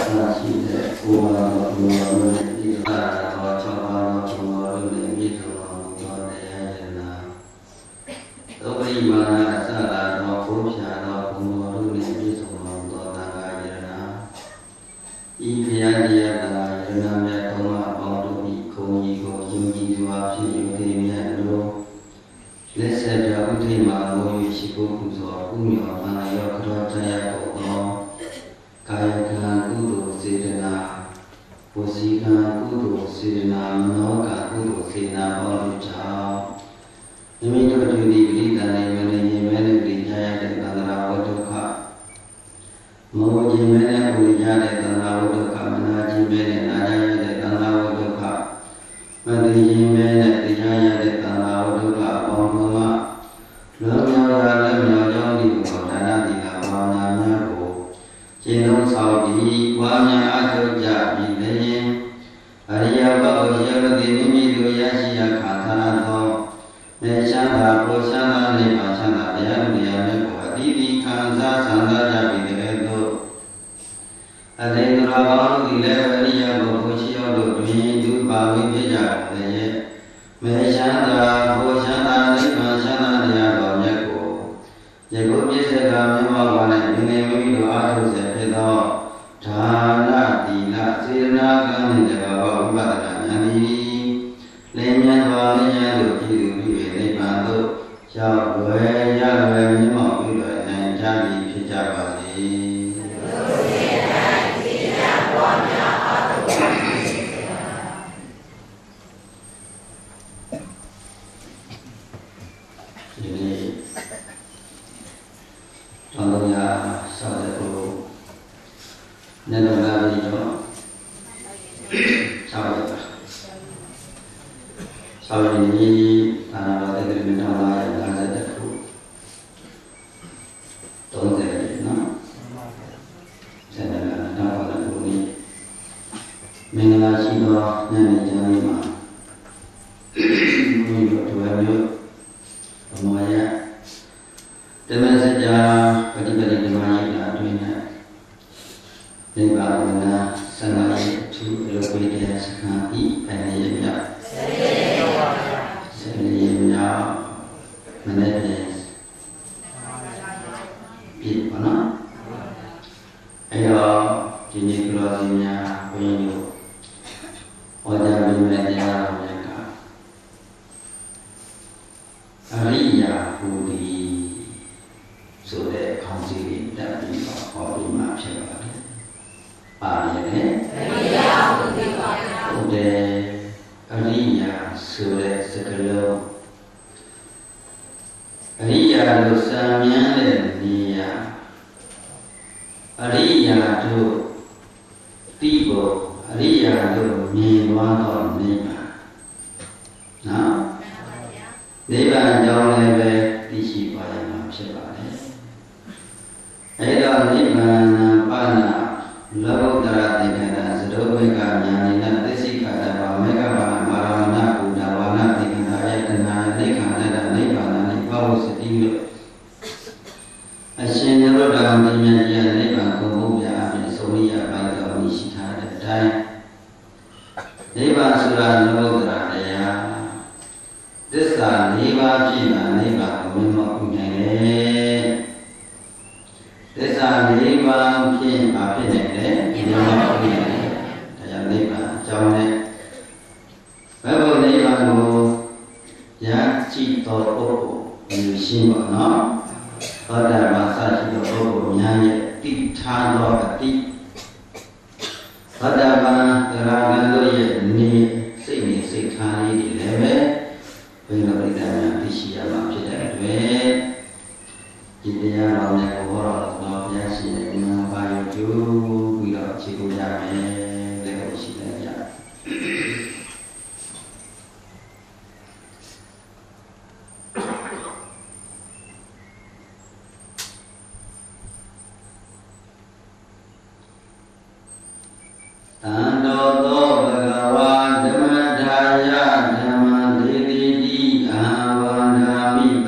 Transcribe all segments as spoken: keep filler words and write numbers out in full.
Dhama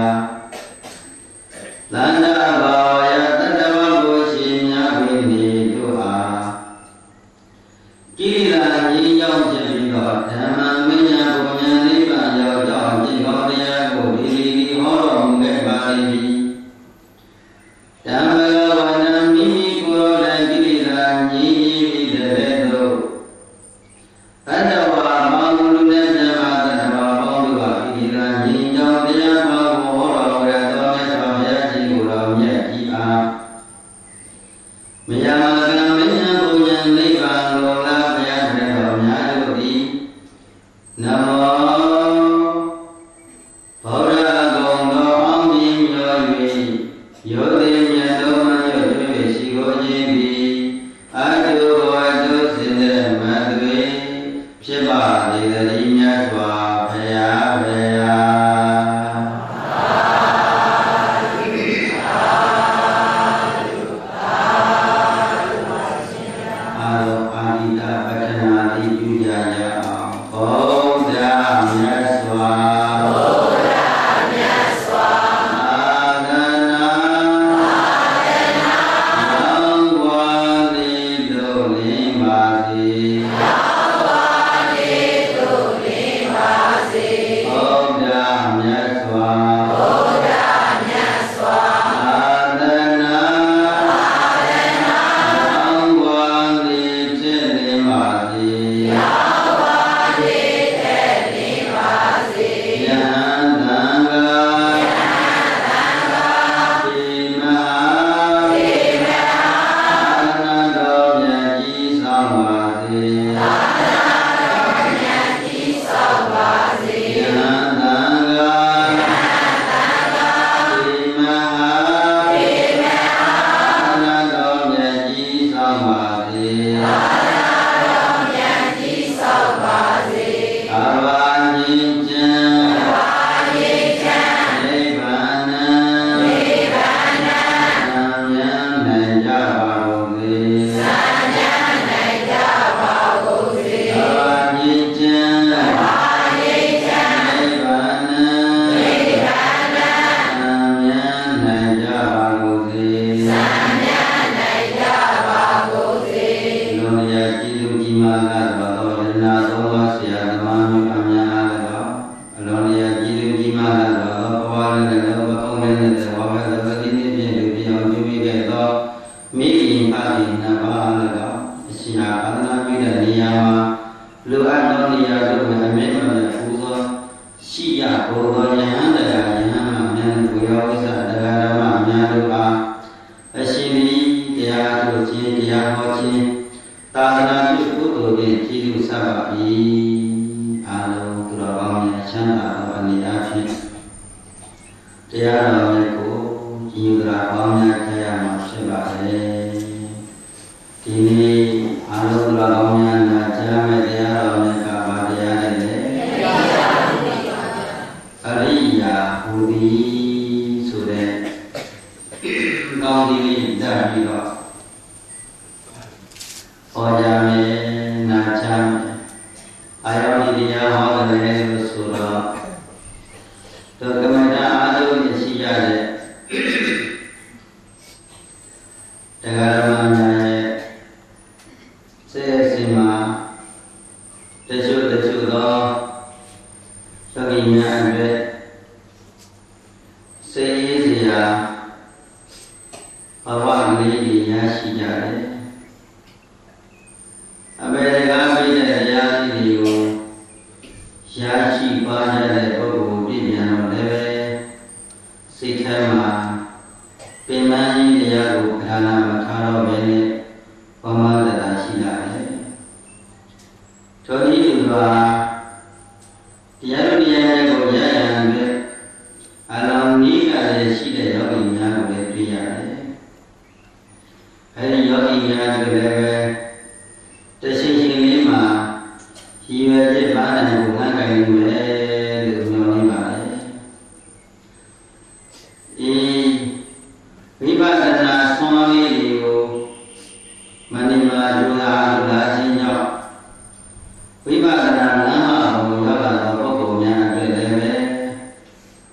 ယ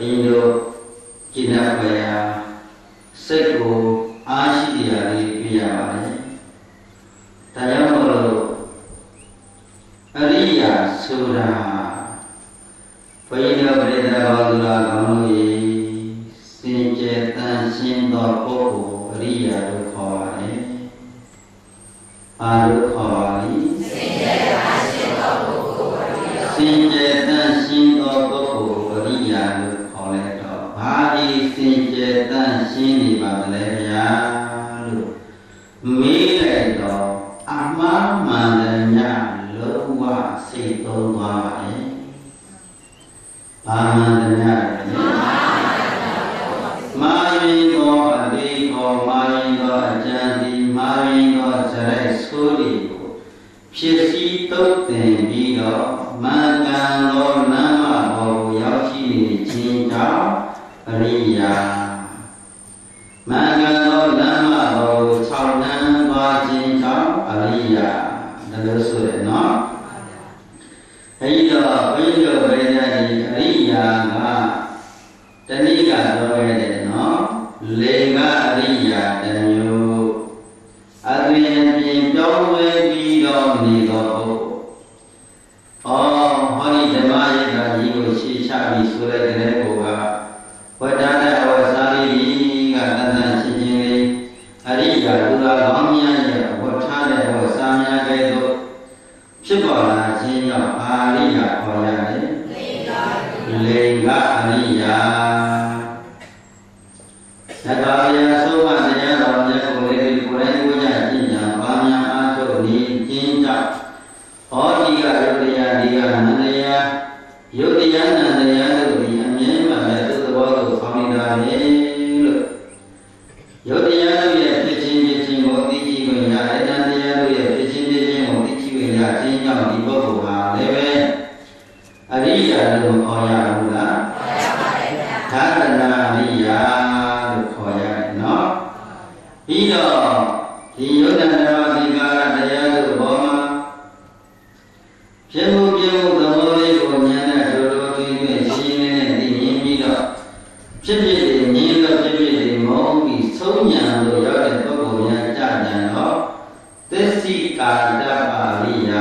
င်းတို့ကျင့်တဲ့ဘယ်ဟာစိတ်ကိုအားရှိတရားလေးပြရပါတယ်။ဒါကြောင့်မို့လို့အရိယာဆိုတာဘုရားပြိတ္တာဘောဓလာကောင်းလို့စင်ကြယ်တန်ရှင်းသောပုဂ္ဂိုလ်အရိယာလို့ခေါ်ပါတယ်။အားလို့ခေါ်ပါလိမ့်။စင်ကြယ်တန်ရှင်းသောပုဂ္ဂိုလ်အရိယာစင်ကြယ်တန်ရှင်းသောပုဂ္ဂိုလ်အရိယာလို့ခေါ်လိုက်တော့ဘာဒီစင်ကြယ်တန်ရှင်းနေပါလဲဗျာလို့မေးလိုက်တော့အမှားမှန်တယ်ညလုံးဝစိတ်သုံးသွားပါတယ်။ဘာမှန်တယ်ညမာရင်သောအလေးသောမာရင်သောအကျဉ်းဒီမာရင်သောဇရိုက်ဆိုးဒီကိုဖြစ်စည်းတုတ်တင်ပြီးတော့မင်္ဂန်သောနမ်းမဘောကိုရောက်ရှိနေခြင်းကြောင့်အရိယာမင်္ဂန်သောနမ်းမဘောကို၆နမ်းသွားခြင်းကြောင့်အရိယာဒါလို့ဆိုရနော်အဲဒီတော့ဘုန်းကြီးတို့ဗေဒနာဒီအရိယာကတဏိကတော့ခဲ့တယ်နော်လေကအရိယာတမျိုးအသွင်အပြင်ပြောင်းလဲပြီးတော့နေတော့ဩဟောဒီဓမ္မရိပ်သာကြီးကိုရှေ့ချပြီးဆိုလိုက်တဲ့ကောကဝတ္တနဲ့အဝစာရီကတန်တန်ချင်းချင်းလေးအရိယာလူလာကောင်းများရဲ့ဝတ်ထားတဲ့ဝတ်စားများကဲ့သို့ဖြစ်ပေါ်လာခြင်းကြောင့်အာရိယာခေါ်ရတယ်လေကအရိယာသတ္တဝါယဆုံးမတရားတော်မြတ်ကိုလေးကိုယ်တိုင်ကိုယ်ကြကြည်ညာပါများအားထုတ်နေခြင်းကြောင့်ဟောဒီကယုတ်တရားဒီကနန္တရားယုတ်တရားနန္တရားတို့ဒီအမြဲမှလည်းသူ့သဘောကိုဆောင်နေတာလေလို့ယုတ်တရားတို့ရဲ့ဖြစ်ခြင်းဖြစ်ခြင်းကိုသိကြည့်ခွင့်ရတယ်နန္တရားတို့ရဲ့ဖြစ်ခြင်းဖြစ်ခြင်းကိုသိကြည့်ခွင့်ရခြင်းကြောင့်ဒီပုဂ္ဂိုလ်ဟာလည်းပဲအရိယာလို့ခေါ်ရဘူးလားခေါ်ရပါတယ်ဗျာသာသနာအရိယာလို့ခေါ်ရတယ်နော်ပြီးတော့ဒီယုတ်တနာဒီကာရတရားတို့ဘောမှာဖြစ်မှုပြမှုသဘောလေးကိုဉာဏ်နဲ့တို့တို့သိသိရှင်းနေနဲ့သိမြင်ပြီးတော့ဖြစ်ဖြစ်တွေမြင်တော့ဖြစ်ဖြစ်တွေမဟုတ်ပြီးဆုံးဉာဏ်လို့ရောက်တဲ့ပုဂ္ဂိုလ်များကြကြံတော့သစ္စိကာတပါရိယာ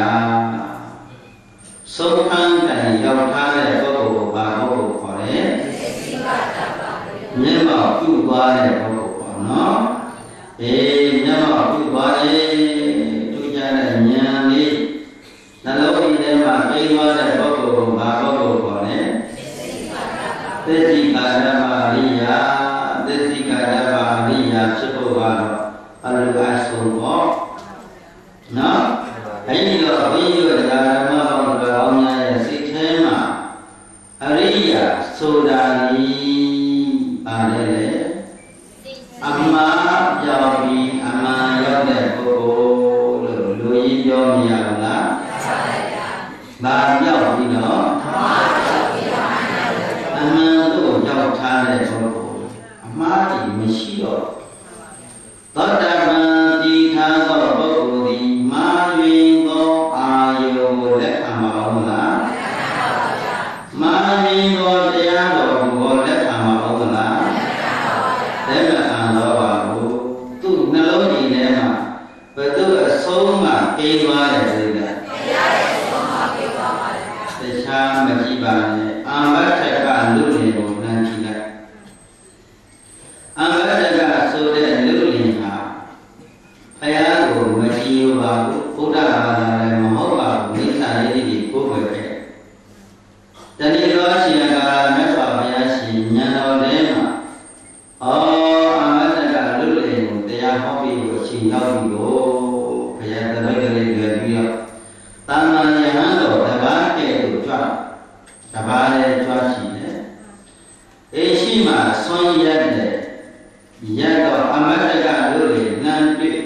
ဆုံးခံတိုင်ရောက်ထားတဲ့ပုဂ္ဂိုလ်ဘာပုဂ္ဂိုလ်ခေါ်လဲသစ္စိကာတပါရိယာမျက်မှောက်ပြုသွားတဲ့ပုဂ္ဂိုလ်ပေါ့နော်အေးမျက်မှောက်ပြုသွားတယ်သူကြတဲ့ဉာဏ်လေးနှလုံးသွင်းထဲမှာပြေးသွားတဲ့ပုဂ္ဂိုလ်ကိုဘာပုဂ္ဂိုလ်ခေါ်လဲသစ္စိကာတပါရိယာသစ္စိကာတပါရိယာဖြစ်ဖို့ကတော့အလိုအဆုံးပေါ့နော်အဲဒီတော့ဘုန်းကြီးတို့ဓမ္မတော်တော်များရဲ့စိတ်ထဲမှာအရိယာဆိုတာကြီးပါတယ်လေအမှားပြောင်းပြီးအမှန်ရောက်တဲ့ပုဂ္ဂိုလ်လို့လူကြီးပြောမရဘူးလားမှန်ပါဗျာဘာပြောင်းပြီးတော့အမှားပြောင်းပြီးတော့အမှန်တို့ရောက်ထားတဲ့ပုဂ္ဂိုလ်အမှားကြီးမရှိတော့သောတာပန်ဒီထာသောပုဂ္ဂိုလ်သည်မာယွင်သောအာယုကိုလက်ခံပါဦးလားလက်ခံပါပါဗျာမာယွင်သောတရားတော်ကိုလက်ခံပါဦးလားလက်ခံပါပါဗျာလက်ခံတော့ပါဘူးသူ့နှလုံးကြီးထဲမှာဘယ်သူအဆုံးမှပြေးသွားတယ်ဆိုတဲ့တရားရဲ့အဆုံးမှပြေးသွားပါဗျာတခြားမကြည့်ပါနဲ့အာမထက်ကလူလင်ကိုနှမ်းကြည့်လိုက်အာမထက်ကဆိုတဲ့လူလင်ဟာဘုရားကိုမကြည်ရပါဘူးဘုရားဘာသာလည်းမဟုတ်ပါဘူးမိစ္ဆာရေးတိကိုကိုယ်ပဲတဏှိတော်ရှင်ကာလမြတ်စွာဘုရားရှင်ဉာဏ်တော်ထဲမှာဩအာမတကလူလင်ကိုတရားဟောပြီးကိုအချိန်ရောက်ပြီကိုဘုရားတပည့်ကလေးတွေပြီးတော့တာမန်ယဟန်တော်တပါးကဲ့သို့ကြွတပါးလည်းကြွရှိတယ်အေရှိမှာဆွမ်းရက်တဲ့ရက်တော့အမတကလူလင်နန်းတွေ့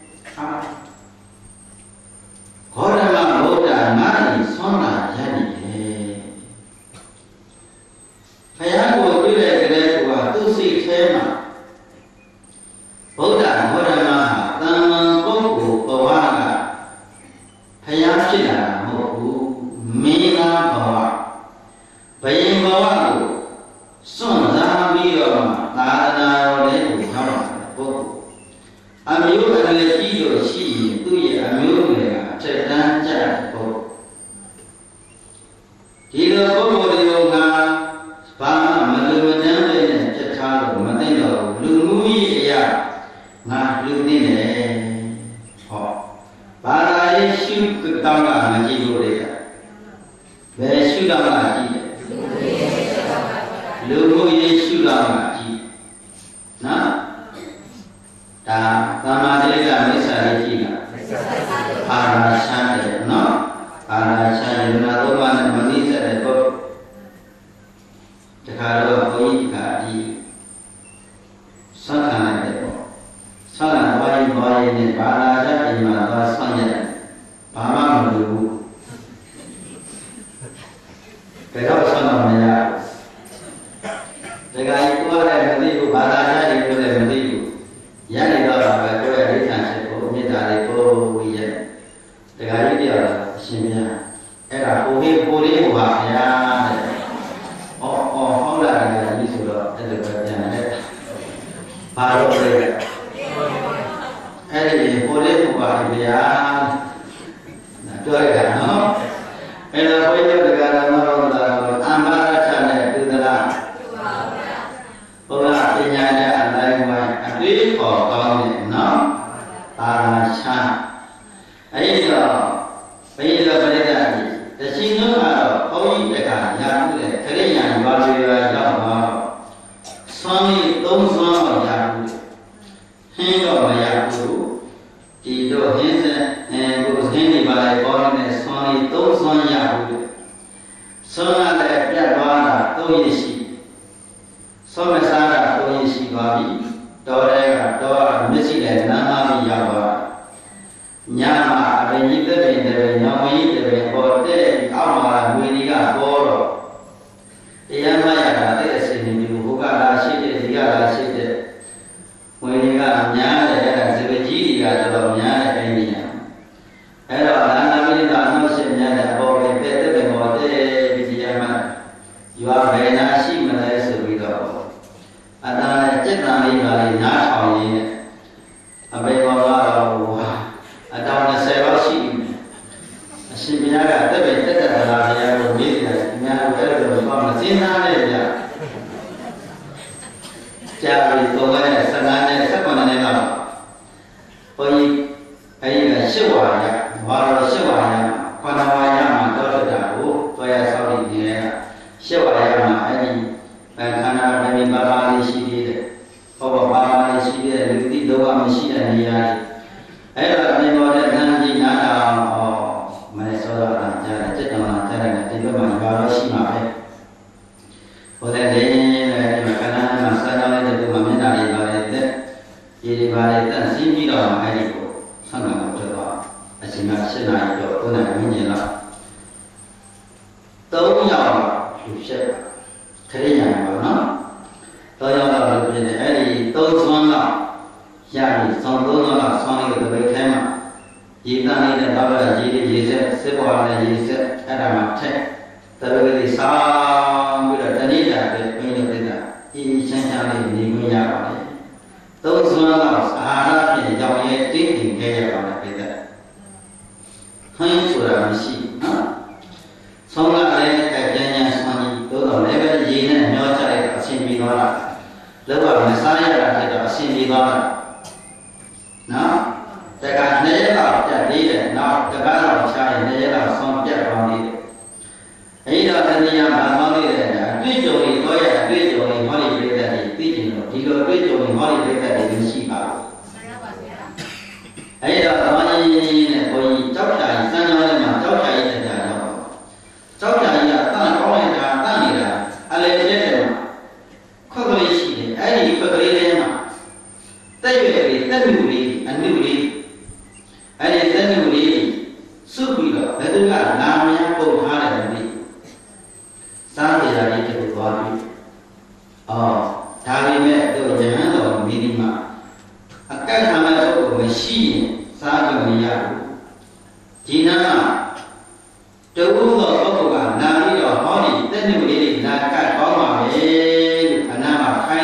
ခေါရမဘုရားငါ့ဤဆွမ်းတာရနေတယ်ဘုရားကိုတွေ့တဲ့ကလေးကသူ့စိတ်ထဲမှာဗုဒ္ဓခေါရမဟာတန်မန်ပုဂ္ဂိုလ်ဘဝကဘုရားဖြစ်လာတာမဟုတ်ဘူးမင်းသားဘဝဘယင်ဘဝကိုစွပြီးတော့သာသနာတော်လေးကိုရောက်လာတဲ့ပုဂ္ဂိုလ်အမျိုးအနည်းကြီးလို့ရှိရင်သူ့ရဲ့အမျိုးတွေကအထက်တန်းကျတဲ့ပုဂ္ဂိုလ်ဒီလိုပုဂ္ဂိုလ်တွေကဘာမှမလူမတန်းပဲနဲ့ပြတ်ထားလို့မသိတော့လူမှုရေးအရာငါလူသိနေဟောဘာသာရေးရှုတောင်းတာမကြည့်လို့လေဘယ်ရှုတောင်းတာကြည့်လူမှုရေးရှုတောင်းတာကြည့်နော်ဒါသမာဓိကမိစ္ဆာရေးကြည့်တာအာရရှာတယ်နော်အာရရှာရနာတော့မှမနိစ္စတဲ့ပုဂ္ဂိုလ်တခါတော့ဘုန်းကြီးကဒီဆက်ခံရတယ်ပေါ့ဆက်ခံဘာရင်ဘာရင်နဲ့ဘာလာကြအိမ်မှာသွားဆောင်းရတယ်ဘာမှမလုပ်ဘူးဘယ်တော့ဆောင်းတော့မရဘူးတခါကြီးကိုယ်လည်းမသိဘူးဘာသာကြတယ်ကိုလည်းမသိဘူးရနေတော့ပဲကိုယ်ရဲ့အိဋ္ဌာန်ချက်ကိုမေတ္တာလေးကိုဝီရဲ့တခါကြီးပြောတာအရှင်မြတ်အဲ့ဒါကိုဟေးကိုလေးဟောပါဗျာတဲ့ဩဩဟောလာတယ်ကြီးဆိုတော့အဲ့လိုပဲပြန်တယ်ဘာလို့လဲအဲ့ဒီကိုလေးဟောပါဗျာတွေ့ရတာနော်အဲ့တော့ဘုရားတရားတော်တော်တော်အမ္ဘာရထနဲ့ဒုဒရာဘုရားပညာနဲ့အတိုင်းဝိုင်းအတွေ့အခေါ်ကောင်းတယ်နော်ပါရချာအဲ့တော့ဘုရားပရိသတ်ကြီးတရှိနှုတ်ကတော့ဘုန်းကြီးတက္ကရာမှုတဲ့ခရိယာရွာတွေရွာရောက်တော့ဆွမ်းလေးသုံးဆွမ်းတော့ရာမှုဟင်းတော့မရဘူးဒီတော့ဟင်းစံအဲကိုဟင်းနေပါလေပေါ်နေတဲ့ဆွမ်းလေးသုံးဆွမ်းရဘူးဆွမ်းရတဲ့ပြတ်သွားတာသုံးရရှိဆွမ်းမစားတာသုံးရရှိသွားပြီတော်တဲ့ကတော့မျက်စိနဲ့နားမပြီးရောက်သွားညမှာအရင်ကြီးတဲ့တဲ့ညောင်ကြီးတဲ့ပေါ်တဲ့အောက်မှာဝေဒီကပေါ်တော့တရားမရတာတဲ့အစဉ်မျိုးဘုကလာရှိတဲ့ဒီကလာရှိတဲ့ဝေဒီကများတယ်အဲ့ဒါဇေဝကြီးတွေကတော်များတဲ့အိမ်ကြီးအဲ့တော့လာနာမိတာနှုတ်ဆက်များတဲ့ပေါ်ပဲတဲ့တဲ့ပေါ်တဲ့ဒီတရားမရွာဘယ်နာရှိမလဲဆိုပြီးတော့အတားစက်တန်လေးပါလေးနားထောင်ရင်းအပေပေါ်ကတော့အတောင်၂၀လောက်ရှိပြီအရှင်ဘုရားကတက်ပဲတက်တက်လာဘုရားကိုမေးတယ်အများအဲ့လိုတော့မစင်းသားနဲ့ဗျာကြာပြီတော့လည်း၁၅နဲ့၁၇နဲ့တော့ဘုန်းကြီးအဲ့ဒီကရှစ်ဝါရဘာလို့ရှစ်ဝါရခန္ဓာဝါရမှာတော့တက်တာကိုသွားရဆောက်နေတယ်ရှစ်ဝါရမှာအဲ့ဒီခန္ဓာဗေဘာဘာလေးရှိသေးတယ်ဟောဘာဘာလေးရှိသေးတယ်လူတိတော့မရှိတဲ့နေရာအဲ့တော့ဒီပေါ်တဲ့ဉာဏ်ကြီးနားတော်ဟောမလဲစောတော့တာကြားတယ်စိတ်တော်ကြားတယ်ဒီဘက်မှာဘာလို့ရှိမှာပဲဟောတဲ့လေးနဲ့ဒီမှာခန္ဓာမှာစမ်းတော်တဲ့ဒီမှာမျက်နှာလေးပါလေတဲ့ဒီဒီပါလေတန့်စီးပြီးတော့အဲ့ဒီကိုဆန္ဒကိုထွက်သွားအချိန်ကရှင်းနာရီတော့ကိုယ်နဲ့ဝိညာဉ်လောက်သုံးယောက်လူဖြစ်ခရိယာပါနော်သုံးယောက်လောက်လူဖြစ်တယ်အဲ့ဒီသုံးဆွမ်းလောက်ရပြီဆောင်းသုံးတော့ဆောင်းလေးကိုတပိတ်ထဲမှာရေတန်းလေးနဲ့တော့ရေရေဆက်စစ်ပေါ်နဲ့ရေဆက်အဲ့ဒါမှထက်တပိတ်လေးဆောင်းပြီးတော့တဏိတာပဲပြင်းနေတာအင်းချမ်းချမ်းလေးနေခွင့်ရပါလေသုံးစွမ်းတော့အာဟာရဖြင့်ကြောင်ရဲတင်းတင်ခဲ့ရပါလေပြတဲ့ဟင်းဆိုတာမရှိနော်ဆောင်းလာတဲ့ကြံ့ကြံ့ဆောင်းကြီးတို့တော့လည်းပဲရေနဲ့မျောချလိုက်တော့အဆင်ပြေသွားတာလောက်ပါမစားရတာဖြစ်တော့အဆင်ပြေသွားတာနော်တက္က၂ရက်လောက်ပြတ်သေးတယ်နောက်တပတ်လောက်ချားရင်၂ရက်လောက်ဆောင်းပြတ်သွားသေးတယ်အဲဒီတော့တဏှာမှာဆောင်းသေးတယ်အတွေ့အကြုံတွေတော့ရအတွေ့အကြုံတွေဟောဒီပြည့်တဲ့သိကျင်တော့ဒီလိုအတွေ့အကြုံတွေဟောဒီပြည့်တဲ့တွေရှိပါဘူးအဲဒီတော့သမားကြီးနဲ့ဘုန်းကြီးကြောက်ကြရင်စမ်းကြောင်းထဲမှာကြောက်ကြရင်တရားတော့ကြောက်ကြရင်ကတန်ကောင်းလိုက်တာတန်နေတာအလေပြည့်တယ်မှာခွက်ကလေးရှိတယ်အဲဒီခွက်ကလေးထဲမှာတက်ရွယ်လေးတက်မှုလေးအနုလေးအဲ့ဒီတက်မှုလေးစုပြီးတော့ဘယ်သူကနာမည်ပုံထားတယ်မသိစားကြရလေးတူသွားပြီအော်ဒါပေမဲ့တို့ဉာဏ်တော်မီဒီမှာအကန့်ခံမဲ့ပုဂ္ဂိုလ်မရှိရင်စားကြမရဘူးဒီနာကတူသောပုဂ္ဂိုလ်ကနာပြီးတော့ဟောဒီတက်မှုလေးနာကတ်ကောင်းပါလေလို့အနာမှာခိုင်း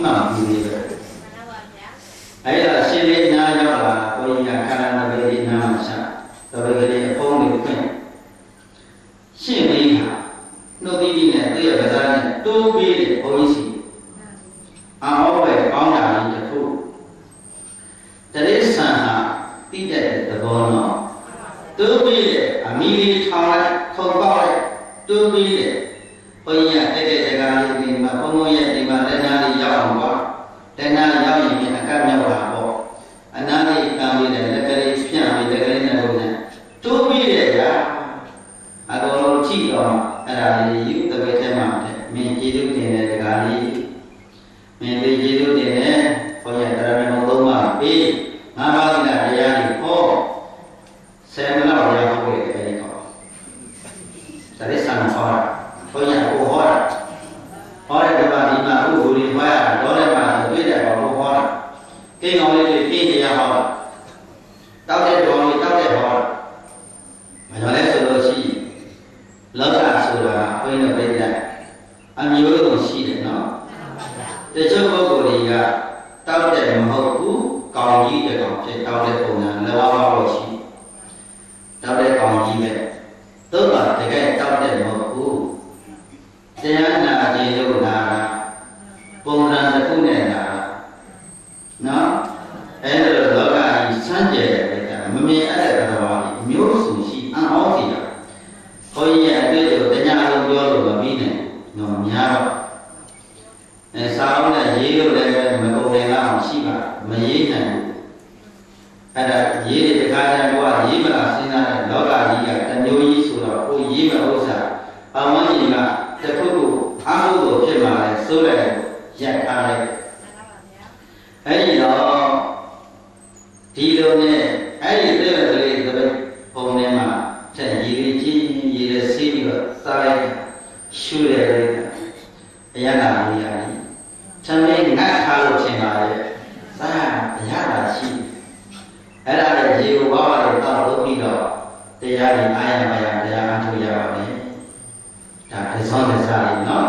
မှန်ပြီလေအဲ့ဒါရှင်းလေးနားရောက်လာဘုရားခန္ဓာနာပဲနားမှာရှာတော်တော်လေးအဖုံးလေးဖွင့်ရှင်းလေးဟာနှုတ်သီးနဲ့သူ့ရဲ့ဗဇာနဲ့တိုးပြီးတဲ့ဘုန်းကြီးစီအောက်ပဲကောင်းတာလေးတစ်ခုတရိစ္ဆာန်ဟာတိတဲ့သဘောနော်တိုးပြီးတဲ့အမီလေးထောင်းလိုက်ခုံပေါက်လိုက်တိုးပြီးတဲ့ဘုန်းကြီးကတဲ့တဲ့ကားလေးဒီမှာဘုန်းဘုန်းရဲ့ဒီမှာလက်နာလေးရောက်အောင်ပါလက်နာရောက်ရင်အကတ်မြောက်တာပေါ့အနာလေးကံလေးနဲ့လက်ကလေးဖြန့်ပြီးလက်ကလေးနဲ့လို့နဲ့တိုးပြီးတဲ့ရာအတော်လုံးကြည့်တော့အဲ့ဒါလေးယူတပည့်ထဲမှာမင်းကျေးဇူးတင်တဲ့ကားလေးမင်းလေးကျေးဇူးတင်တဲ့ဘုန်းကြီးတရားတော်သုံးပါပြီးငါးပါးသီလတရားတွေဟောဆယ်မိနစ်လောက်ရဖို့လေအဲ့ဒီကောဒါလေးဆံဟောတာဘုန်းကြီးကိုဟောတာဟောတဲ့ကဘာဒီမှာဥပ္ပူတွေဟောရတာတော့လည်းမှာတွေ့တယ်ပေါ့ဟောတာကိန်းကောင်းလေးတွေပြင်းတရားဟောတာတောက်တဲ့တော်လေးတောက်တဲ့ဟောတာမတော်လဲဆိုလို့ရှိလောကဆိုတာဘုန်းကြီးတို့ပြတဲ့အမျိုးစုံရှိတယ်နော်တချို့ပုဂ္ဂိုလ်တွေကတောက်တဲ့မဟုတ်ဘူးကောင်းကြီးတဲ့ကောင်ဖြစ်တောက်တဲ့ပုံစံလောဘလို့ရှိတောက်တဲ့ကောင်းကြီးပဲသို့ပါတကယ်တောက်တဲ့မဟုတ်ဘူးတရားနာခြင်းလို့လာတာပုံစံတစ်ခုနဲ့လာတာနော်အဲ့ဒါလောကကြီးစမ်းကြယ်တဲ့ပြတာမမြင်အဲ့တဲ့တော်ဘာကြီးမျိုးစုံရှိအံ့ဩစီတာဘုန်းကြီးရဲ့အတွေ့အကြုံတရားလုံးပြောလို့မပြီးနဲ့တော့များတော့အဲစာအုပ်နဲ့ရေးလို့လည်းမကုန်တယ်လားရှိပါမရေးနိုင်ဘူးအဲ့ဒါရေးတဲ့တခါတည်းကရေးမလားစဉ်းစားတဲ့လောကကြီးကတမျိုးကြီးဆိုတော့ကိုရေးမဲ့ဥစ္စာအမှန်ကြီးကတစ်ခုခုအမှုကိုဖြစ်လာတယ်ဆိုလိုက်ရက်ထားလိုက်အဲ့ဒီတော့ဒီလိုနဲ့အဲ့ဒီတဲ့ကလေးတွေပုံထဲမှာချက်ရေးရေးကြီးရေးရစီးပြီးတော့စားလိုက်ရှုရလိုက်အရသာလေးရတယ်ချမ်းလေးငတ်ထားလို့ထင်ပါရဲ့စားအရသာရှိအဲ့ဒါလည်းရေကိုဘာဝတွေတောက်လို့ပြီးတော့တရားတွေအားရမရတရားအားထုတ်ရပါမယ်ဒါအစောနဲ့စားလိမ့်နော်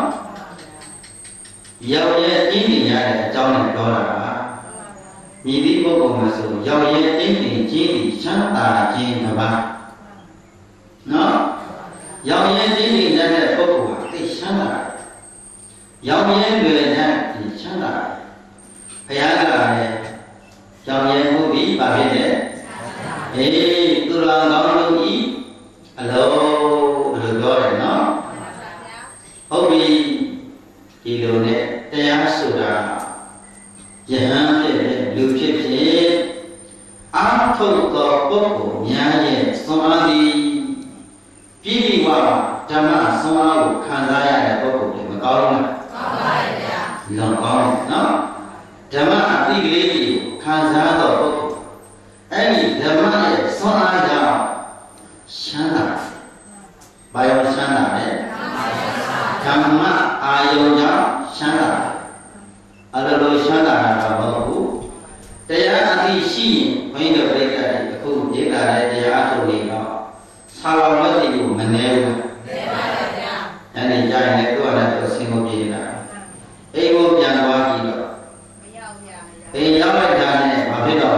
ရောက်ရဲ့အင်းနေရတဲ့အကြောင်းနဲ့ပြောတာပါမြည်ပြီးပုဂ္ဂိုလ်မှာဆိုရောက်ရဲ့အင်းနေခြင်းဒီချမ်းသာခြင်းတစ်ပါးနော်ရောက်ရဲ့အင်းနေတဲ့ပုဂ္ဂိုလ်ဟာသိချမ်းသာရောက်ရဲ့လွယ်တဲ့ဒီချမ်းသာဘုရားကလည်းရောက်ရဲ့မှုပြီးပါဖြစ်တယ်အေးသူတော်ကောင်းတို့ဤအလုံးဘယ်လိုပြောလဲနော်ဟုတ်ပြီဒီလိုနဲ့တရားဆိုတာယဟန်ဖြစ်တဲ့လူဖြစ်ဖြစ်အာထုတ်သောပုဂ္ဂိုလ်များရဲ့သွန်အားသည်ပြည့်ပြည့်ဝဝဓမ္မသွန်အားကိုခံစားရတဲ့ပုဂ္ဂိုလ်တွေမကောင်းဘူးလားကောင်းပါရဲ့ဗျာလောကောင်းနော်ဓမ္မအတိကလေးကိုခံစားသောပုဂ္ဂိုလ်အဲ့ဒီဓမ္မရဲ့သွန်အားကြောင့်ချမ်းသာဘာရောချမ်းသာလဲဓမ္မအာယုံကြောင့်ချမ်းသာအလိုလိုချမ်းသာတာတော့မဟုတ်ဘူးတရားအသိရှိရင်ဘုန်းကြီးတို့ပြိတ္တာတွေအခုဒေတာတဲ့တရားအထုတ်နေတော့ဆာလောင်လို့ဒီကိုမနေဘူးနေပါရဲ့ဗျာအဲ့ဒီကြရင်လည်းသူ့အရသူဆင်းဖို့ပြေးတာအိမ်ကိုပြန်သွားကြည့်တော့မရောက်ဗျာအိမ်ရောက်လိုက်တာနဲ့ဘာဖြစ်တော့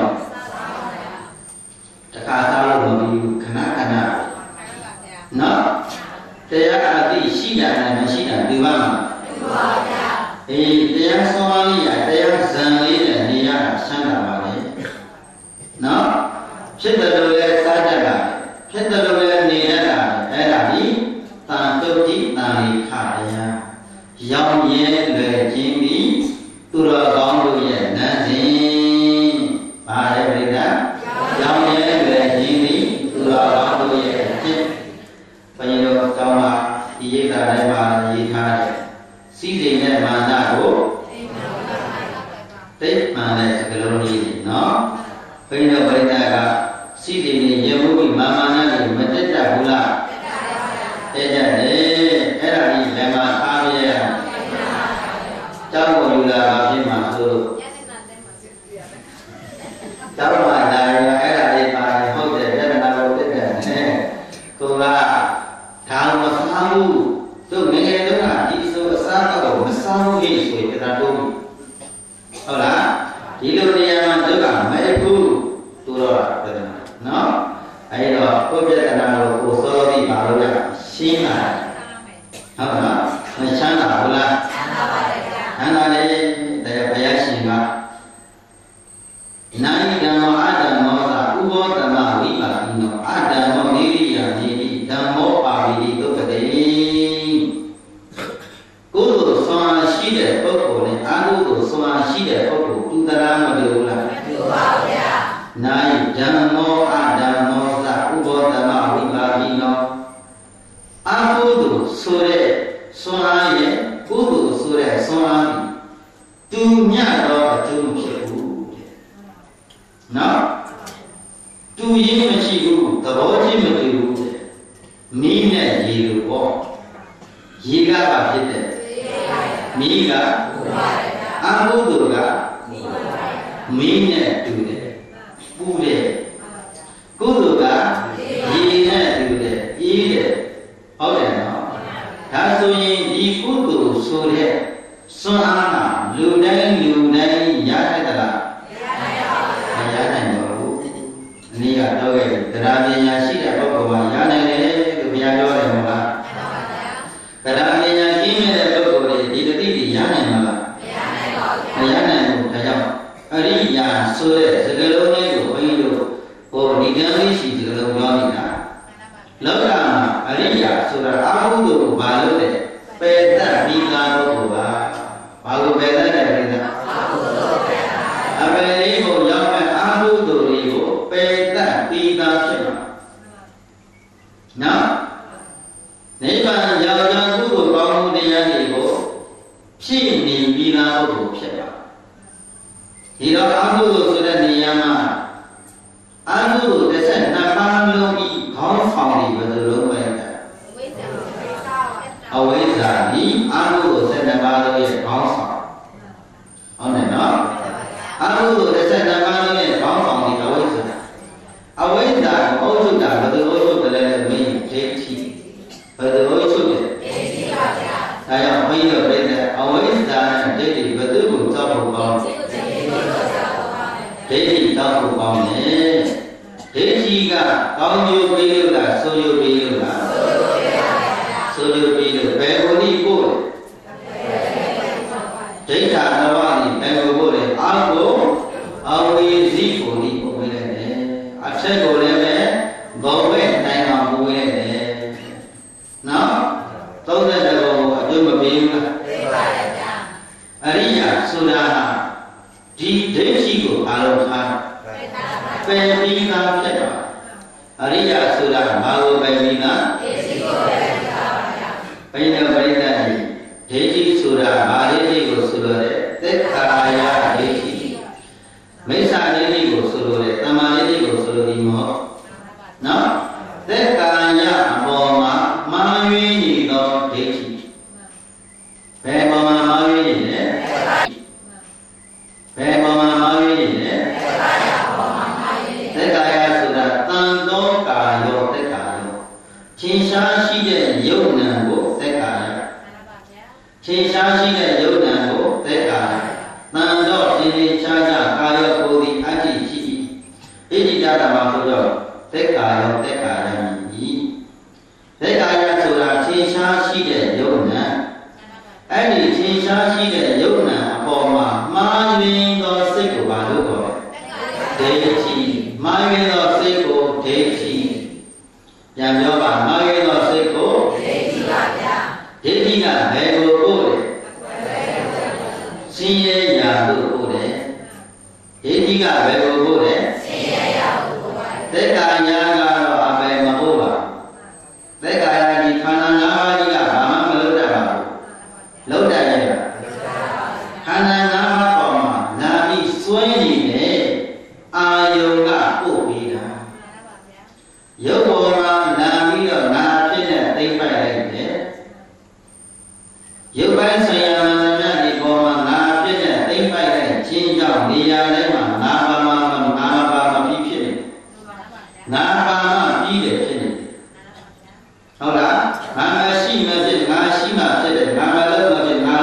တခါသားလို့မပြီးဘူးခဏခဏနော်တရားအသိရှိတာနဲ့မရှိတာဒီပါမှာဒီပါဗျာအေးတရားဆုံးအားလေးရတရားဇံလေးနဲ့နေရတာဆန်းတာပါလေနော်ဖြစ်တယ်လို့လဲစားတတ်တာဖြစ်တယ်လို့လဲနေတတ်တာအဲ့ဒါကြီးတန်တုတ်တိတန်လေးခတရားရောင်ရဲလွယ်ခြင်းပြီးသူတော်ကောင်းတို့ရဲ့နတ်စဉ်ပါလေပြိတ္တာရောင်ရဲလွယ်ခြင်းပြီးသူတော်ကောင်းတို့ရဲ့အဖြစ်ဘုရားတော်ကောင်းပါဒီရိတ်တာတိုင်းမှာရေးထားတယ်စီးစိမ်နဲ့မာနကိုသိမှန်တဲ့စကလုံးကြီးနော်ဘုရားဗိဒ္ဓကစီးစိမ်နဲ့ရေမှုပြီးမာမာနတွေမတက်တတ်ဘူးလားတက်တတ်တယ်အဲ့ဒါကြီးလည်းမအားရရတောင်းပေါ်ယူလာတာဖြစ်မှာဆိုတောင်းပါလာရအဲ့ဒါလေးပါဟုတ်တယ်ပြဿနာကိုတက်တယ်ကိုကဒါမစားဘူးတို့ငယ်ငယ်တုန်းကဒီဆိုအစားတော့မစားဘူးလေဆိုရင်တရားတော်ဟုတ်လားဒီလိုနေရာမှာဒုက္ခမရှိဘူးသူတော့ပြဿနာနော်အဲ့တော့ကိုပြဿနာကိုကိုစောပြီးပါလို့ရရှင်းလာဟုတ်လားမချမ်းသာဘူးလားချမ်းသာပါတယ်ဗျာချမ်းသာတယ်တရားဘုရားရှင်ကနာယိဓမ္မအတ္တမောသာဥဘောဓမ္မဝိပါတိနောအတ္တမောနိရိယာနိတိဓမ္မောပါဝိတိဒုက္ခတေကိုယ်ကိုဆွမ်းအားရှိတဲ့ပုဂ္ဂိုလ်နဲ့အာဟုကိုဆွမ်းအားရှိတဲ့ပုဂ္ဂိုလ်တူတလားမတူဘူးလားမတူပါဘူးဗျာနာယိဓမ္မောအတ္တမောသာဥဘောဓမ္မဝိပါတိနောအာဟုကိုဆိုတဲ့ဆွမ်းအားရဲ့ကိုယ်ကိုဆိုတဲ့ဆွမ်းအားဒီတူမြတ်တော့အကျိုးမဖြစ်ဘူးနော်တူရင်းမရှိဘူးသဘောချင်းမတူဘူးမီးနဲ့ရေလိုပေါ့ရေကပါဖြစ်တယ်မီးကအာဟုတုကမီးနဲ့တူတယ်ပူတယ်ကုသိုလ်ကရေနဲ့တူတယ်အေးတယ်ဟုတ်တယ်နော်ဒါဆိုရင်ဒီကုသိုလ်ဆိုတဲ့စွမ်းအားကလူတိုင်းလူတိုင်းရနိုင်သလားမရနိုင်ပါဘူးအနည်းကတော့ရဲ့တရားပညာရှိတဲ့ပုဂ္ဂိုလ်ကရနိုင်တယ်လို့ဘုရားပြောတယ်မဟုတ်လားတရားပညာကြီးမဲ့တဲ့ပုဂ္ဂိုလ်တွေဒီတတိတွေရနိုင်မှာလားမရနိုင်ပါဘူးမရနိုင်ဘူးဒါကြောင့်အရိယာဆိုတဲ့စကားလုံးလေးကိုဘုန်းကြီးတို့ဟိုဒီကံလေးရှိစကားလုံးပြောနေတာလောကမှာအရိယာဆိုတာအာဟုတုကိုဘာလို့လဲပယ်တတ်ပြီးသားပုဂ္ဂိုလ်ပါဘာလို့ပယ်တတ်တယ်လဲအာဟုတုပယ်တာအပယ်လေးကိုရောက်မဲ့အာဟုတုလေးကိုပယ်တတ်ပြီးသားဖြစ်မှာနော်နိဗ္ဗာန်ရောက်ကြောင်းကုသိုလ်ကောင်းမှုတရားတွေကိုဖြည့်နေပြီးသားပုဂ္ဂိုလ်ဖြစ်ပါဒီတော့အာဟုတုဆိုတဲ့နေရာမှာအာဟုတုတစ်ဆက်နှစ်ပါးလုံးဤခေါင်းဆောင်ပြီးဘယ်လိုလုပ်လဲအဝိဇ္ဇာဒီအာဟုတုဆက်နှစ်ပါးလုံးရဲ့ခေါင်းဆောင်ဟုတ်တယ်နော်အာဟုတုတစ်ဆက်နှစ်ပါးလုံးရဲ့ခေါင်းဆောင်ဒီအဝိဇ္ဇာအဝိဇ္ဇာကိုအုပ်ချုပ်တာဘယ်လိုအုပ်ချုပ်တယ်လဲမင်းဒိဋ္ဌိဘယ်လိုအုပ်ချုပ်လဲဒိဋ္ဌိပါဗျာဒါကြောင့်ဘုန်းကြီးတို့ပြတဲ့အဝိဇ္ဇာနဲ့ဒိဋ္ဌိဘယ်သူကိုကြောက်ဖို့ကောင်းလဲဒိဋ္ဌိကိုကြောက်ဖို့ကောင်းတယ်ဒိဋ္ဌိကြောက်ဖို့ကောင်းတယ်ဒိဋ္ဌိကကောင်းကျိုးပေးလို့လားဆိုးကျိုးပေးလို့လားဆိုးကျိုးပေးပါဗျာဆိုးကျိုးပေးလို့ဘယ်ကိုလိပို့လဲဒိဋ္ဌာနဝတိဘယ်ကိုပို့လဲအာကိုအဝိဇ္ဇိကိုလိပို့ပေးလိုက်တယ်အထက်ကိုလည်းပဲဘုံပဲတိုင်းအောင်ပို့ပေးလိုက်တယ်နော်သုံးတဲ့ဘုံကိုအကျိုးမပေးဘူးလားပေးပါတယ်ဗျာအရိယာဆိုတာဒီဒိဋ္ဌိကိုအာရုံထားပယ်ပြီးသားဖြစ်ပါအရိယာဆိုတာဘာကိုပယ်ပြီးသားဒိဋ္ဌိကိုပယ်ပြီးသားပါဗျာဘိညာပရိသတ်ကြီးဒိဋ္ဌိဆိုတာဘာဒိဋ္ဌိကိုဆိုလိုတဲ့သက်ခာယဒိဋ္ဌိမိစ္ဆာဒိဋ္ဌိကိုဆိုလိုတဲ့တမ္မာဒိဋ္ဌိကိုဆိုလိုပြီးမောနော်သက်ခာယအပေါ်မှာမှားယွင်းနေသောဒိဋ္ဌိဘယ်ပေါ်မှာမှားယွင်းနေလဲဘယ်ပေါ်မှာမှားယွင်းနေလဲသက်ခာယဆိုတာတန်သောကာယောသက်ခာယောထင်ရှားရှိတဲ့ယုတ်နံကိုသက်ခာယထင်ရှားရှိတဲ့ယုတ်နံကိုသက်ခာယတန်တော့ထင်ထင်ရှားရှားကာယောကိုယ်ဒီအတ္တိရှိ၏ဣတိတဓမ္မဆိုတော့သက်ခာယောသက်ခာယဤသက်ခာယဆိုတာထင်ရှားရှိတဲ့ယုတ်နံအဲ့ဒီထင်ရှားရှိတဲ့ယုတ်နံအပေါ်မှာမှားယွင်းသောစိတ်ကိုဘာလို့ခေါ်လဲဒိဋ္ဌိမှားယွင်းသောစိတ်ကိုဒိဋ္ဌိပြန်ပြောပါမှားယွင်းသောစိတ်ကိုဒိဋ္ဌိပါဗျာဒိဋ္ဌိကဘယ်ကိုပို့လဲဆင်းရဲရာသို့ပို့တယ်ဒိဋ္ဌိကဘယ်ကိုပို့လဲဆင်းရဲရာသို့ပို့ပါတယ်သက်ကာယကတော့အပယ်မပို့ပါသက်ကာယဒီခန္ဓာ၅ပါးကြီးကဘာမှမလုပ်တတ်ပါဘူးလုပ်တတ်ရဲ့ခန္ဓာ၅ပါးပေါ်မှာနာပြီးစွဲနေတဲ့အာယုံကပို့ပြီးတာရုပ်ပေါ်မှာနာပြီးတော့နာဖြစ်တဲ့သိမ့်ပိုက်လိုက်တယ်ရုပ်ပိုင်းဆရာမဏ္ဍဒီပေါ်မှာနာဖြစ်တဲ့သိမ့်ပိုက်တဲ့ခြင်းကြောင့်နေရာတိုင်းမှာနာပါမနာပါမပြီးဖြစ်နေနာပါမပြီးတယ်ဖြစ်နေဟုတ်လားငါမရှိမဖြစ်ငါရှိမှဖြစ်တယ်ငါမလုပ်မဖြစ်ငါ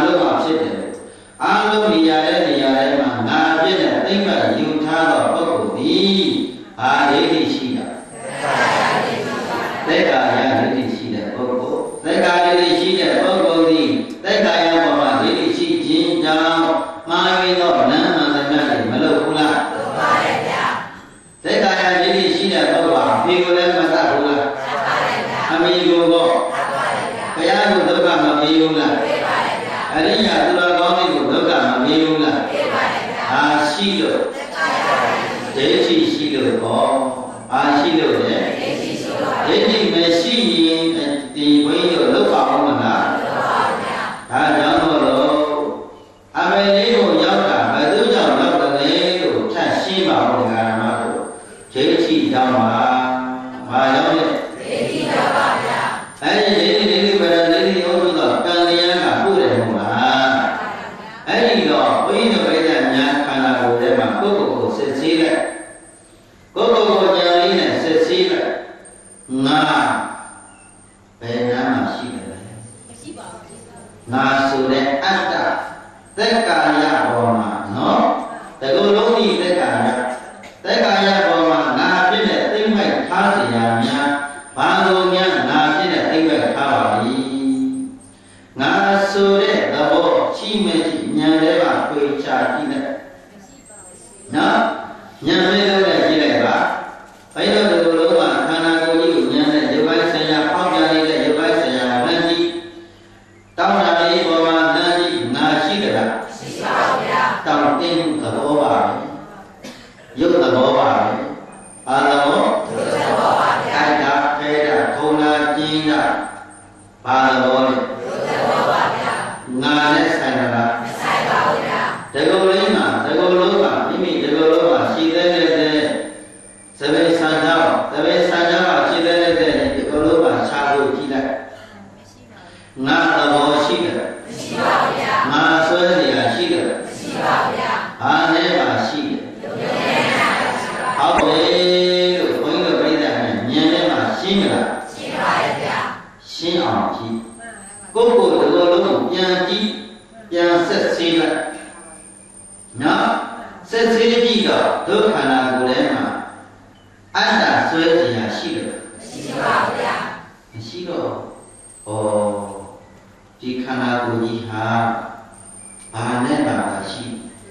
တော့နန်းမှန်တဲ့မြတ်တွေမလုပ်ဘူးလားလုပ်ပါတယ်ဗျာသက်ကာယဒိဋ္ဌိရှိတဲ့ပုဂ္ဂိုလ်ဟာဖေကိုလည်းမတတ်ဘူးလားတတ်ပါတယ်ဗျာအမိကိုတော့တတ်ပါတယ်ဗျာဘုရားကိုဒုက္ခမပေးဘူးလားပေးပါတယ်ဗျာအရိယာသူတော်ကောင်းတွေကိုဒုက္ခမပေးဘူးလားပေးပါတယ်ဗျာအာရှိလို့သက်ကာယဒိဋ္ဌိရှိလို့ပေါ့အာရှိလို့လေဒိဋ္ဌိရှိလို့ဒိဋ္ဌိမရှိရင်ဒီဘုန်းကြီးတို့လောက်ပါအောင်မလားလောက်ပါဗျာဒါကြောင့်လို့အမေလေးကိုရောက်တာဘယ်သူကြောင့်ရောက်တယ်လို့ထပ်ရှင်းပါဦးဒီကရမတို့ဒိဋ္ဌိကြောင့်ပါဘာရောက်လဲဒိဋ္ဌိကြောင့်ပါဗျာအဲဒီဒိဋ္ဌိဒိဋ္ဌိပရဒိဋ္ဌိဥဒ္ဓတော့ကံတရားကပို့တယ်မဟုတ်လားအဲဒီတော့ဘုန်းကြီးတို့ပြည့်တဲ့ညာခန္ဓာကိုယ်ထဲမှာကိုယ့်ကိုယ်ကိုစစ်ဆေးလိုက်ကိုယ့်ကိုယ်ကိုဉာဏ်လေးနဲ့စစ်ဆေးလိုက်ငါဘယ်နာမှရှိတယ်လဲမရှိပါဘူးငါဆိုတဲ့အတ္တသက်ကာယဘောမှာနော်တကူလုံးဒီသက်ကာယသက်ကာယဘောမှာငါဖြစ်တဲ့သိမ့်မဲ့ထားเสียများဘာလို့များငါဖြစ်တဲ့သိမ့်မဲ့ထားပါလိငါဆိုတဲ့သဘောရှိမရှိဉာဏ်လေးပါခွေချကြည့်လိုက်နော်ဉာဏ်လေးလုံးနဲ့ကြည့်လိုက်ပါဘယ်လိုတကူလုံးမှာခန္ဓာကိုယ်ကြီးကိုဉာဏ်နဲ့ရုပ်ပိုင်းဆိုင်ရာပေါက်ပြန်နေတဲ့ရုပ်ပိုင်းဆိုင်ရာလမ်းကြီးတောင်းတာလေးပေါ်မှာလမ်းကြီးငါရှိကြလားရှိပါဗျာတောင်းတင်းသဘောပါပဲရုပ်သဘောပါပဲအာသဘောရုပ်သဘောပါဗျာအဲ့ဒါခဲတာထုံတာကျင်းတာဘာသဘောလဲရုပ်သဘောပါဗျာငါနဲ့ဆိုင်တာလားမဆိုင်ပါဘူးဗျာတကူလေးမှာတကူလုံးကမိမိတကူလုံးကရှိသေးတဲ့သဘေဆန္ဒသဘေဆန္ဒကရှိသေးတဲ့တကူလုံးကခြားလို့ကြည့်လိုက်ငါသဘောရှိတယ်မရှိပါဘူးဗျာငါဆွဲเสียရှိတယ်မရှိပါဘူးဗျာဘာနဲ့ပါရှိတယ်ဟုတ်တယ်လို့ဘုန်းကြီးတို့ပြိဿနဲ့ဉာဏ်နဲ့မှရှင်းမလားရှင်းပါရဲ့ဗျာရှင်းအောင်ကြည့်ကိုယ့်ကိုယ်ဒီလိုလုံးကိုပြန်ကြည့်ပြန်ဆက်ဆေးလိုက်နော်ဆက်ဆေးကြည့်တော့ဒုက္ခနာကိုယ်ထဲမှာအတ္တဆွဲเสียရှိတယ်မရှိပါဘူးဗျာမရှိတော့ဩဒီခန္ဓာကိုယ်ကြီးဟာဘာနဲ့ပါရှိ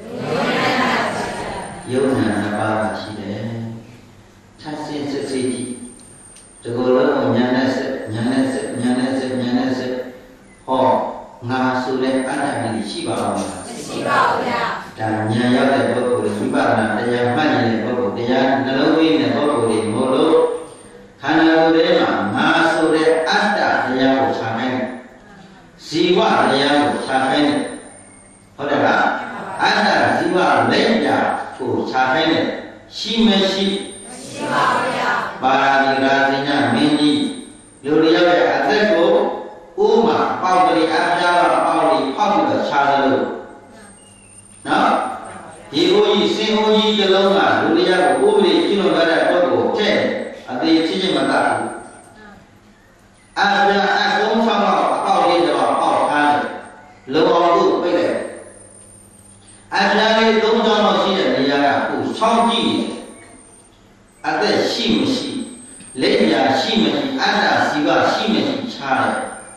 ယုံနာနှစ်ပါးပါရှိတယ်ထပ်ဆင်းစစ်စစ်ကြည့်ဒီလိုလုံးဉာဏ်နဲ့စစ်ဉာဏ်နဲ့စစ်ဉာဏ်နဲ့စစ်ဉာဏ်နဲ့စစ်ဟောငါဆိုတဲ့အတ္တကြီးရှိပါဦးမလားမရှိပါဘူးဗျာဒါဉာဏ်ရောက်တဲ့ပုဂ္ဂိုလ်ဝိပဿနာတရားမှတ်နေတဲ့ပုဂ္ဂိုလ်တရားနှလုံးသွင်းတဲ့ပုဂ္ဂိုလ်တွေမို့လို့ခန္ဓာကိုယ်ထဲမှာငါဆိုတဲ့အတ္တတရားကိုခြားခိုင်းတယ်ဇီဝတရားကိုခြားခိုင်းတယ်ဟုတ်တယ်လားအတ္တဇီဝလက်ပြကိုခြားခိုင်းတယ်ရှိမရှိမရှိပါဘူးဗျာပါရမီရာဇညမင်းကြီးလူတွေရဲ့အသက်ကိုဥမာပေါက်တွေအပြားပေါက်တွေဖောက်ပြီးတော့ခြားတယ်လို့နော်ဒီအိုးကြီးစင်အိုးကြီးတစ်လုံးကလူတွေရဲ့ဥပဒေကျင့်လို့ရတဲ့ပုဂ္ဂိုလ်တဲ့အသေးချင်းချင်းမတတ်ဘူးအပြားအကုန်းဆောင်တော့ပေါက်လေးတော့ပေါက်ထားတယ်လုံအောင်လို့ပြိတယ်အပြားလေးသုံးချောင်းတော့ရှိတဲ့နေရာကကိုဆောင်းကြည့်နေအသက်ရှိမရှိလက်ညာရှိမရှိအတ္တစီကရှိမရှိခြားတယ်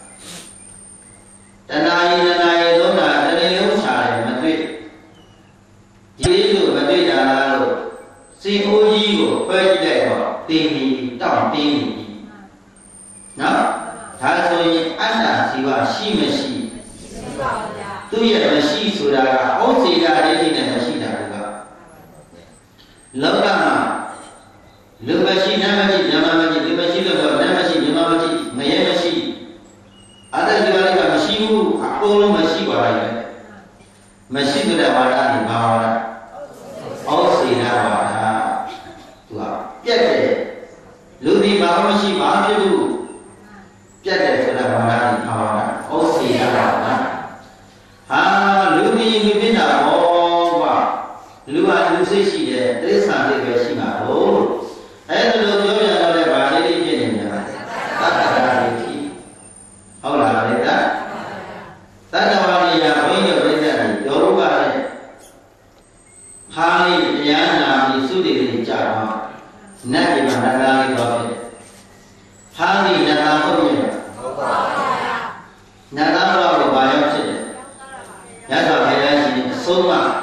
တဏှာယတဏှာယသုံးတာတဏှာလုံးခြားတယ်မတွေ့ဒီလိုမတွေ့တာလို့စိတ်အိုးကြီးကိုခွဲကြည့်လိုက်တော့တင်းပြီးတောင့်တင်းပြီးနော်ဒါဆိုရင်အတ္တစီကရှိမရှိရှိပါဘူးဗျာသူရဲ့မရှိဆိုတာကဩစေတာဒိဋ္ဌိနဲ့မရှိတာကလောကမှာလူမရှိနာမရှိဉာဏ်မရှိလူမရှိလို့တော့ဉာဏ်မရှိဉာဏ်မရှိငရဲမရှိအတ္တဒီပါလိကမရှိဘူးအကုန်လုံးမရှိပါဘူးလေမရှိတဲ့ဝါဒนี่ဘာဝါဒဩစေတာဝါဒသူကပြက်တယ်လူဒီဘာမှမရှိဘာဖြစ်ဘူးပြက်တယ်ဆိုတာဝါဒนี่ဘာဝါဒဩစေတာဝါဒဟာလူဒီလူပြတာဟောကွာလူဟာလူစိတ်ရှိတယ်တိစ္ဆာစိတ်ပဲရှိမှာလို့အဲ့ဒါလိုပြောပြတော့လည်းဗာလိလိဖြစ်နေတယ်သတ္တဝါဒိဋ္ဌိဟုတ်လားလေတသတ္တဝါဒိယဘုန်းကြီးတို့ပြည့်တဲ့ဒေါရုကလည်းဖားလေးတရားနာပြီးသုတိတိကြတော့နတ်ပြည်မှာနတ်သားလေးတော့ဖြစ်ဖားလေးနတ်သားဟုတ်ရဲ့ဟုတ်ပါဘူးဗျာနတ်သားတော့ဘာရောက်ဖြစ်လဲရသော်ဘုရားရှင်အဆုံးမ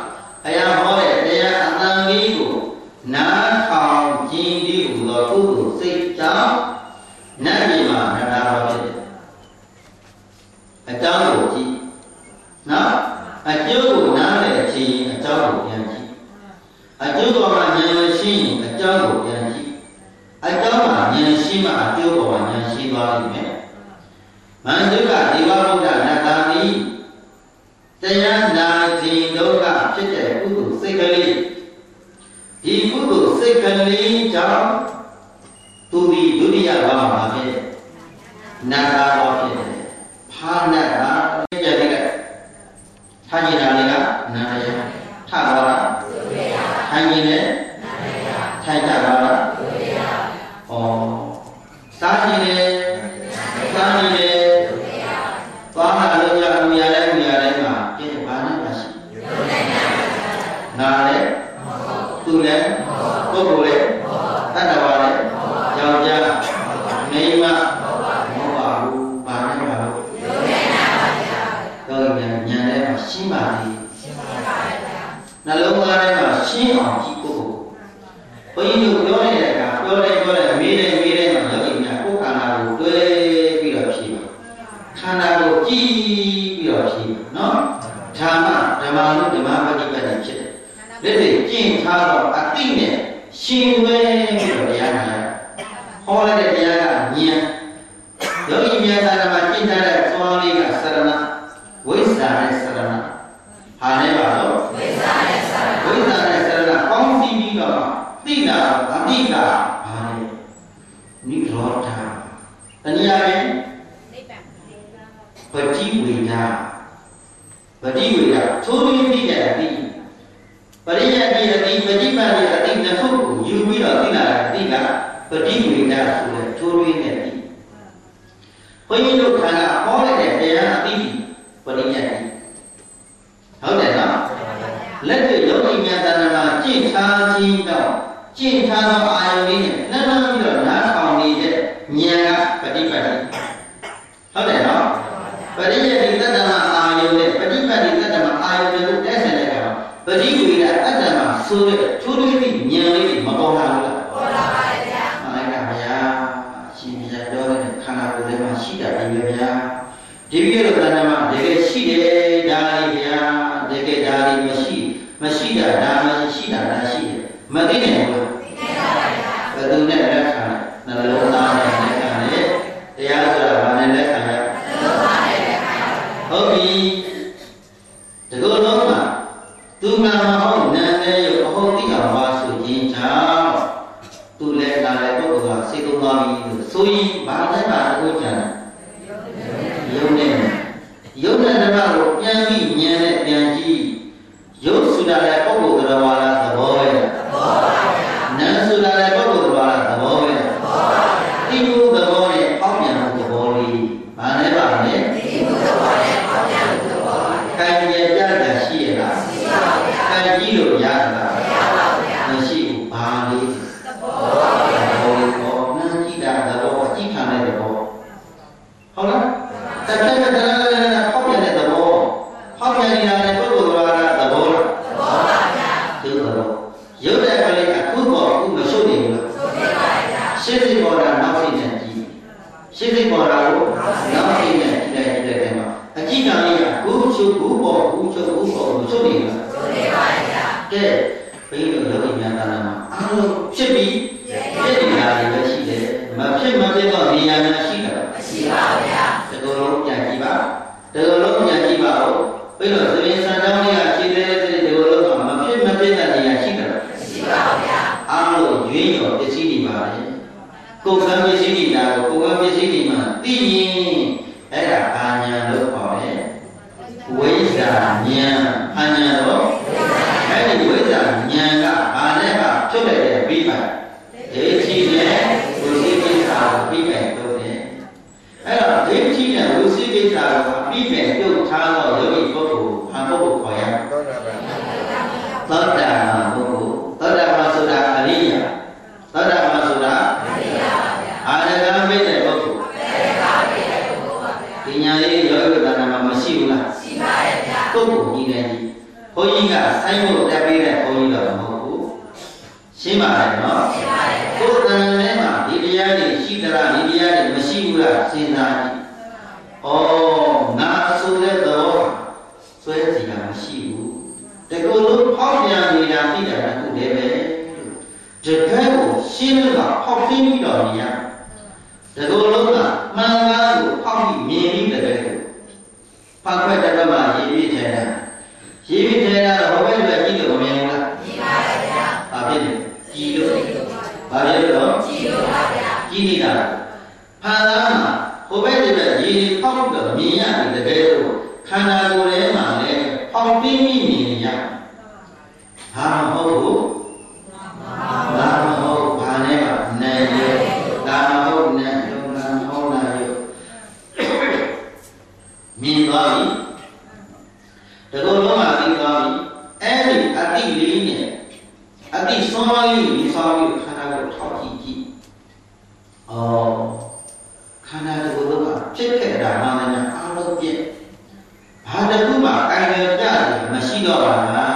အရာဟောတဲ့တရားအတန်ကြီးကိုနားထောင်ခြင်းဒီဟူသောကုသိုလ်စိတ်ကြောင့်နတ်ပြည်မှာနတာတော်ဖြစ်တယ်အကြောင်းကိုကြည့်နော်အကျိုးကိုနားလည်ခြင်းအကြောင်းကိုပြန်ကြည့်အကျိုးပေါ်မှာဉာဏ်ရှိရင်အကြောင်းကိုပြန်ကြည့်အကြောင်းမှာဉာဏ်ရှိမှအကျိုးပေါ်မှာဉာဏ်ရှိသွားလိမ့်မယ်မန္တုကဒေဝဗုဒ္ဓနတ်သားသည်တရားနာခြင်းဒုက္ခဖြစ်တဲ့ကုသိုလ်စိတ်ကလေးဒီကုသိုလ်စိတ်ကလေးကြောင့်သူဒီဒုတိယဘာမှမဖြစ်နာတာတော်ဖြစ်တယ်ဖာနတ်တာပြည့်တယ်ထားကြည့်တာလေးကနာရယထတော်တာထိုင်ကြည့်လေထိုင်ကြပါလားဩစားကြည့်လေစားကြည့်လေသွားမှလို့ရလူရတဲ့လူရတဲ့မှာပြည့်ဘာနဲ့ပါရှိနာလေသူလေပုဂ္ဂိုလ်လေတတ္တဝါလေယောက်ျားမိန်းမမဟုတ်ပါဘူးဘာနဲ့ပါလို့တော့ဉာဏ်ဉာဏ်ထဲမှာရှင်းပါလေနှလုံးသားထဲမှာရှင်းအောင်ကြည့်ဖို့ဘုန်းကြီးတို့ပြောနေတဲ့အခါပြောလိုက်ပြောလိုက်မေးလိုက်မေးလိုက်မှာယောဂီများကိုယ်ခန္ဓာကိုတွဲပြီးတော့ဖြေပါခန္ဓာကိုကြည့်ပြီးတော့ဖြေပါနော်ဓမ္မဓမ္မလို့ဓမ္မပฏิပတ်တိဖြစ်တယ်လက်တွေကျင့်ထားတော့အတိနဲ့ရှင်သွဲပြီးတော့တရားနာဟောလိုက်တဲ့တရားကဉာဏ်ယောဂီများသာဓမ္မကျင့်ထားတဲ့သွားလေးကစရဏဝိဇ္ဇာနဲ့စရဏဟာနဲ့ပါတော့ဝိဇ္ဇာနဲ့စရဏဝိဇ္ဇာနဲ့စရဏပေါင်းစည်းပြီးတော့သိတာအတိကဘာလဲနိရောဓတဏှာပဲပฏิဝေဒပฏิဝေဒသိုးရင်းသိတဲ့အတိပရိယတိအတိပฏิပါတိအတိနှစ်ခုကိုယူပြီးတော့သိလာတဲ့အတိကပฏิဝေဒဆိုတဲ့သိုးရင်းတဲ့အတိဘုန်းကြီးတို့ခန္ဓာဟောလိုက်တဲ့တရားအတိပရိယတိဟုတ်တယ်နော်လက်တွေ့ယောဂီများတဏ္ဍာမှာကြင့်ထားခြင်းတော့ကြင့်ထားသောအာယုန်လေးနဲ့နှမ်းနှမ်းပြီးတော့နားထောင်နေတဲ့ဉာဏ်ကပฏิပတ်တိဟုတ်တယ်နော်ပရိယတိတတ္တမအာယုန်နဲ့ပฏิပတ်တိတတ္တမအာယုန်တွေကိုတက်ဆင်တဲ့အခါပฏิဝေဒတတ္တမဆိုတဲ့ထူးထူးပြီးဉာဏ်လေးတွေမပေါ်လာဘူးလားပေါ်လာပါရဲ့ဗျာမှန်လိုက်တာဗျာရှင်ပြပြောတဲ့ခန္ဓာကိုယ်ထဲမှာရှိတာဒီပဲဗျာဒီပြည့်တော့တဏ္ဍာမှာတကယ်ရှိတယ်ဒါလေးဗျာတကယ်ဒါလေးမရှိမရှိတာဒါမရှိတာဒါရှိတယ်မသိနိုင်ဘူးလားသိနိုင်ပါဗျာဘယ်သူနဲ့လက်ခံနှလုံးသားနဲ့လက်ခံတယ်တရားဆိုတာဘာနဲ့လက်ခံရနှလုံးသားနဲ့လက်ခံရဟုတ်ပြီဒီလိုလုံးမှာသူငါမဟုတ်နာနဲ့ရအဟုတ်သိအောင်ပါဆိုခြင်းကြောင့်သူလည်းလာတဲ့ပုဂ္ဂိုလ်ကစိတ်သုံးသွားပြီလို့ဆိုရင်ဘာလဲပါတော့ကြတယ်ယုံနဲ့ယုံနဲ့ဓမ္မကိုပြန်ပြီးဉာဏ်နဲ့ပြန်ကြည့်ယုတ်ဆိုတာလည်းပုဂ္ဂိုလ်သဘောလားသဘောပဲသဘောပါဗျာနာမ်ဆိုတာလည်းပုဂ္ဂိုလ်သဘောလားသဘောပဲသဘောပါဗျာတိမှုသဘောနဲ့ပေါက်ပြန်မှုသဘောလေးဘာလဲပါလဲတိမှုသဘောနဲ့ပေါက်ပြန်မှုသဘောပါခိုင်ကြပြကြရှိရလားရှိပါဗျာခိုင်ကြည့်လို့ရလားမရပါဗျာမရှိဘူးဘာလေးသဘောပါဗျာသဘောလေးပေါ့နာမ်ကြည့်တာသဘောအကြည့်ခံတဲ့သဘောဟုတ်လားတစ်ခါတစ်ခါပေါက်ပြန်တဲ့သဘောပေါက်ပြန်နေတာလည်းပုဂ္ဂိုလ်သဘောလားသဘောလားသဘောပါဗျာဒီလိုရုပ်တဲ့ကလေးကခုပေါ်ခုမရှုပ်နေဘူးလားရှုပ်နေပါဗျာရှင်းစိပေါ်တာနောက်စိနဲ့ကြည့်ရှင်းစိပေါ်တာကိုနောက်စိနဲ့ကြည့်လိုက်တဲ့မှာအကြည့်ကလေးကခုရှုပ်ခုပေါ်ခုရှုပ်ခုပေါ်ကိုရှုပ်နေလားရှုပ်နေပါဗျာကဲဘိန်းတို့ယောဂီများတာမှာအားလုံးဖြစ်ပြီးဖြစ်နေတာတွေပဲရှိတယ်မဖြစ်မဖြစ်တော့နေရာများရှိတာမရှိပါဗျာဒီလိုလုံးပြန်ကြည့်ပါဒီလိုလုံးပြန်ကြည့်ပါဦးပြီးတော့သရင်စံတောင်းလေးကခြေသေးသေးဒီလိုလုံးကမဖြစ်မဖြစ်တဲ့နေရာရှိတာမရှိပါဗျာအားလုံးရွေးရောပစ္စည်းတွေပါလေကိုယ်ကံပစ္စည်းတွေဒါကိုကိုယ်ကံပစ္စည်းတွေမှာသိရင်အဲ့ဒါအာညာလို့ခေါ်တယ်ဝိဇ္ဇာဉာဏ်အာညာတော့အဲ့ဒီဝိဇ္ဇာဉာဏ်ကဘာနဲ့ကထုတ်လိုက်တဲ့ပြီးပါဒိဋ္ဌိနဲ့ဝိသိကိစ္စကိုပြီးပဲလုပ်တယ်အဲ့တော့ဒိဋ္ဌိနဲ့ဝိသိကိစ္စကိုပြီးပဲပြုတ်ထားတော့ယောဂီပုဂ္ဂိုလ်ဟာပုဂ္ဂိုလ်ခေါ်ရသောတာပန်ပုဂ္ဂိုလ်သောတာပန်ဆိုတာအရိယသောတာပန်ဆိုတာအရိယပါဗျာအာရကံပိတဲ့ပုဂ္ဂိုလ်အာရကံပိတဲ့ပုဂ္ဂိုလ်ပါဗျာဒီညာလေးယောဂီတဏ္ဍာမှာမရှိဘူးလားရှိပါရဲ့ဗျာပုဂ္ဂိုလ်ကြီးတယ်ကြီးဘုန်းကြီးကဆိုင်ဖို့တက်ပေးတဲ့ဘုန်းကြီးတော့မဟုတ်ဘူးရှင်းပါတယ်နော်ရှင်းပါတယ်ကိုယ်တန်ထဲမှာဒီတရားတွေရှိသလားဒီတရားတွေမရှိဘူးလားစဉ်းစားကြည့်ဩငါဆိုတဲ့တော့ဆွဲစီတာမရှိဘူးတကူလုံးဖောက်ပြန်နေတာသိတာကခုတည်းပဲတကယ်ကိုရှင်းလို့ဖောက်သိပြီးတော့နေရတကူလုံးကမှန်ကားကိုဖောက်ပြီးမြင်ပြီးတကယ်ကိုဖောက်ခွက်တဲ့မှာရေးပြီးထဲတာရေးပြီးထဲတာတော့ဘယ်လိုကြည့်လို့မမြင်ဘူးလားကြည့်ပါရဲ့ဗျာဘာဖြစ်လဲကြည့်လို့ဘာဖြစ်လို့ကြည့်လို့ပါဗျာကြည့်နေတာဖန်သားမှာဟိုဘက်ဒီဘက်ရေးဖောက်တော့မြင်ရတယ်တကယ်ကိုခန္ဓာကိုယ်ထဲမှာလည်းဖောက်ပြီးမြင်နေရဟာမဟုတ်ဘူးဒါမဟုတ်ဘာနဲ့ပါနေရဒါမဟုတ်နဲ့ယုံနာဟောနာယုမြင်သွားပြီတကူလုံးမှာသိသွားပြီအဲ့ဒီအတိလေးနဲ့အတိစွမ်းအားကြီးဒီဆောင်ပြီးခန္ဓာကိုထောက်ကြည့်ကြည့်ဩခန္ဓာကိုယ်လုံးကဖြစ်ခဲ့တာမှလည်းအားလုံးပြည့်ဘာတခုမှအင်္ဂါကြတယ်မရှိတော့ပါလား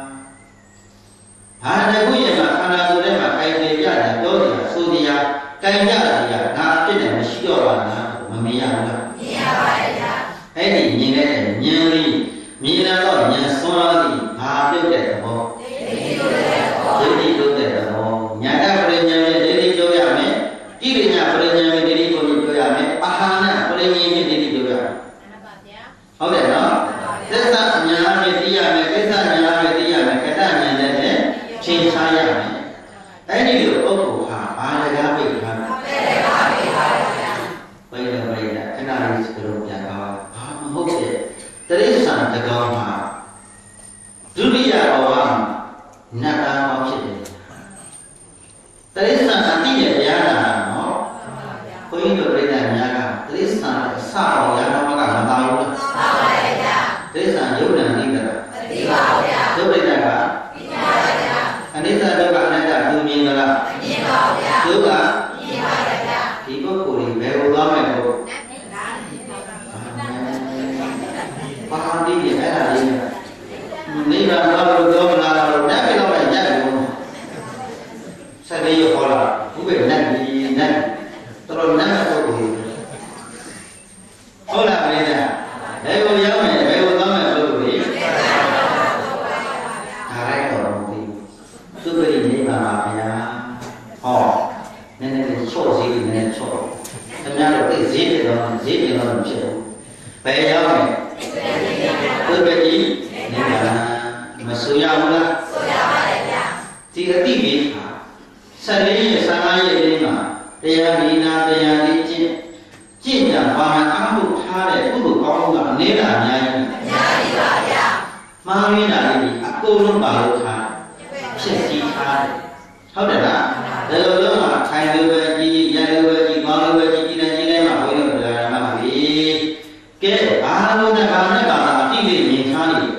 ဘာတခုရဲ့မှာခန္ဓာကိုယ်ထဲမှာအင်္ဂါကြတယ်ပြောတယ်ဆိုတရားကြိုင်ကြတယ်ကဒါဖြစ်တယ်မရှိတော့ပါလားမမြင်ရဘူးလားမြင်ရပါရဲ့ဗျာအဲ့ဒီမြင်တဲ့ဉာဏ်လေးမြင်လာတော့ဉာဏ်စွမ်းအားကြီးဘာပြုတ်တဲ့သဘောဒိဋ္ဌိပြုတ်တဲ့သဘောဒိဋ္ဌိပြုတ်တဲ့သဘောညာတပရိညာနဲ့ဒိဋ္ဌိပြောရမယ်ဣရိညာပရိညာနဲ့ဒိဋ္ဌိကိုပြောရမယ်အာဟာနပရိညာနဲ့ဒိဋ္ဌိပြောရမယ်ဟုတ်တယ်နော်သစ္စာညာနဲ့သိရမယ်သစ္စာညာနဲ့သိရမယ်ကတ္တညာနဲ့လည်းချိန်ခြားရမယ်အဲ့ဒီလိုပုဂ္ဂိုလ်ဟာဘာတကားပိတ်ထားလဲပိတ်ထားပိတ်ထားပါဗျာပိတ်တယ်ပိတ်တယ်ခဏလေးစကလုံးပြန်ပါဘာမဟုတ်တဲ့တရိစ္ဆာန်တကောင်မှာဒုတိယဘဝနတ်သားပေါင်းဖြစ်တယ်တရိစ္ဆာန်အတိရဲ့တရားနာနော်ဘုန်းကြီးတို့ပြိဿများကတရိစ္ဆာန်အစအောင်ရတော်ကမသာဘူးလားသာပါရဲ့ဗျာတရိစ္ဆာန်ယုတ်တန်သိတယ်မသိပါဘူးဗျာဒုပြိဿကသိပါရဲ့ဗျာအနိစ္စဒုက္ခအနတ္တသူမြင်လားမမြင်ပါဘူးဗျာဒုက္ခမြင်ပါရဲ့ဗျာဒီပုဂ္ဂိုလ်ကြီးဘယ်လိုသွားမယ်လို့ပါဠိရဲ့အဲ့ဒါလေးနိဗ္ဗာန်တော့ပြောမလားတော့နတ်ပဲတော့လည်းညက်လို့ဆက်ပြီးဟောလာဘုရားနတ်ကြီးနတ်တော်နတ်ပုဂ္ဂိုလ်ဟုတ်လားမင်းသားဘယ်ကိုရောက်မယ်ဘယ်ကိုသွားမယ်ပုဂ္ဂိုလ်ကြီးဒါလိုက်တော့မသိဘူးသူ့ရဲ့နိဗ္ဗာန်ပါဗျာဟောနည်းနည်းလေးချော့စည်းနည်းနည်းချော့ခင်ဗျားတို့သိဈေးတယ်တော့ဈေးတယ်တော့မဖြစ်ဘူးဘယ်ရောက်မယ်သူ့ရဲ့ကြီးနိဗ္ဗာန်မဆိုရဘူးလားဆိုရပါတယ်ဗျာဒီအတိပိဟာဆက်လေးရဲ့ဆံအားရဲ့လေးမှာတရားဒီနာတရားဒီကျင့်ကျင့်ကြံပါမှအားထုတ်ထားတဲ့ပုဂ္ဂိုလ်ကောင်းမှုကအနည်းတာအများကြီးအများကြီးပါဗျာမှားရင်းတာလေးအကုန်လုံးပါလို့ထားဖြစ်စည်းထားတယ်ဟုတ်တယ်လားဒါလိုလုံးမှာထိုင်လို့ပဲကြည်ရလို့ပဲကြည်ကောင်းလို့ပဲကြည်ကြည်နေကြည်နေမှာဘုရားတရားနာမှာပြီကဲအားလုံးနဲ့ဘာနဲ့ပါတာအတိလေးမြင်ထားနေ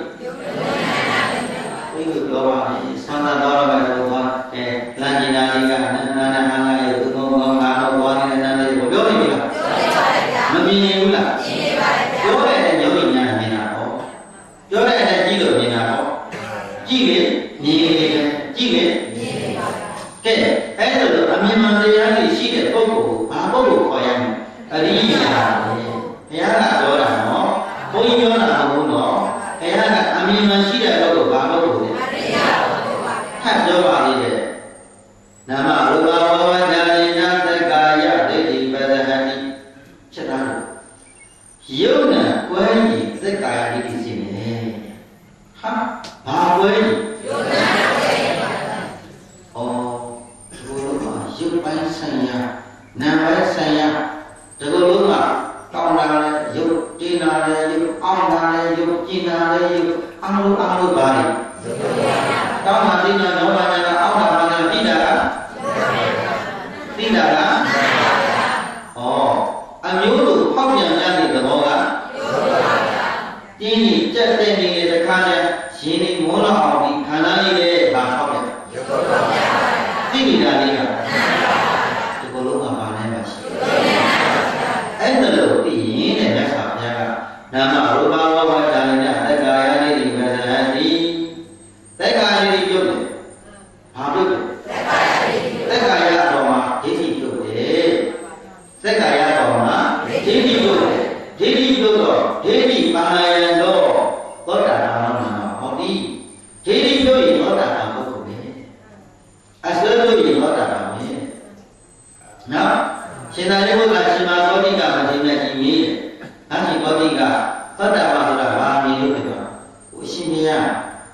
တယ်ပြောပါမယ်သံသာတော်ရမယ်ဘောအဲလမ်းကျင်နာလေးကနာနာနာနာရဲ့သူကောကောငါတော့ဘောနေတဲ့နာလေးကိုပြောနေပြီလားပြောနေပါတယ်ဗျာမမြင်နေဘူးလားမြင်နေပါတယ်ဗျာပြောတဲ့အတိုင်းယောဂီများမြင်တာပေါ့ပြောတဲ့အတိုင်းကြည့်လို့မြင်တာပေါ့ကြည့်လေမြင်နေတယ်ကြည့်လေမြင်နေပါဗျာကဲအဲ့လိုအမြင်မှန်တရားကြီးရှိတဲ့ပုဂ္ဂိုလ်ဘာပုဂ္ဂိုလ်ခေါ်ရမလဲအရိယာဘုရားကပြောတာနော်ဘုန်းကြီးပြောတာမဟုတ်ဘူးနော်ဘုရားကအမြင်မှန်ရှိတဲ့ပုဂ္ဂိုလ်ဘာပုဂ္ဂိုလ်လဲထပ်ပြောပါသေးတယ်နာမရူပဝဝဇာနိနာသက္ကာယဒိဋ္ဌိပဒဟတိချက်သားလို့ယုံနာကွဲရင်သက္ကာယဒိဋ္ဌိရှိတယ်ဟာဘာကွဲရင်ယုံနာကွဲရင်ပါဩဒီလိုမှယုတ်ပိုင်းဆိုင်ရာနာပိုင်းဆိုင်ရာဒီလိုလုံးကတောင်းတာလေယုတ်တင်းတာလေယုတ်အောင်တာလေယုတ်ကျင်တာလေယုတ်အမှုအမှုပါလေတောင်းတာသိညာနောပါညာကအောက်တာပါညာသိတာလားသိတာလားဩအမျိုးတို့ဖောက်ပြန်ကြတဲ့သဘောကတင်းကြီးကြက်တဲ့နေတဲ့တစ်ခါနဲ့ရှင်နေမောလာအောင်ဒီခန္ဓာလေးရဲ့ဘာဖောက်ပြန်သိနေတာလေးကဒီလိုလုံးကပါနေမှာရှိအဲ့ဒါလို့သိရင်တဲ့မြတ်စွာဘုရားကနာမရူပဝဝဇာနိသက္ကာယဒိဋ္ဌိပဒဟတိ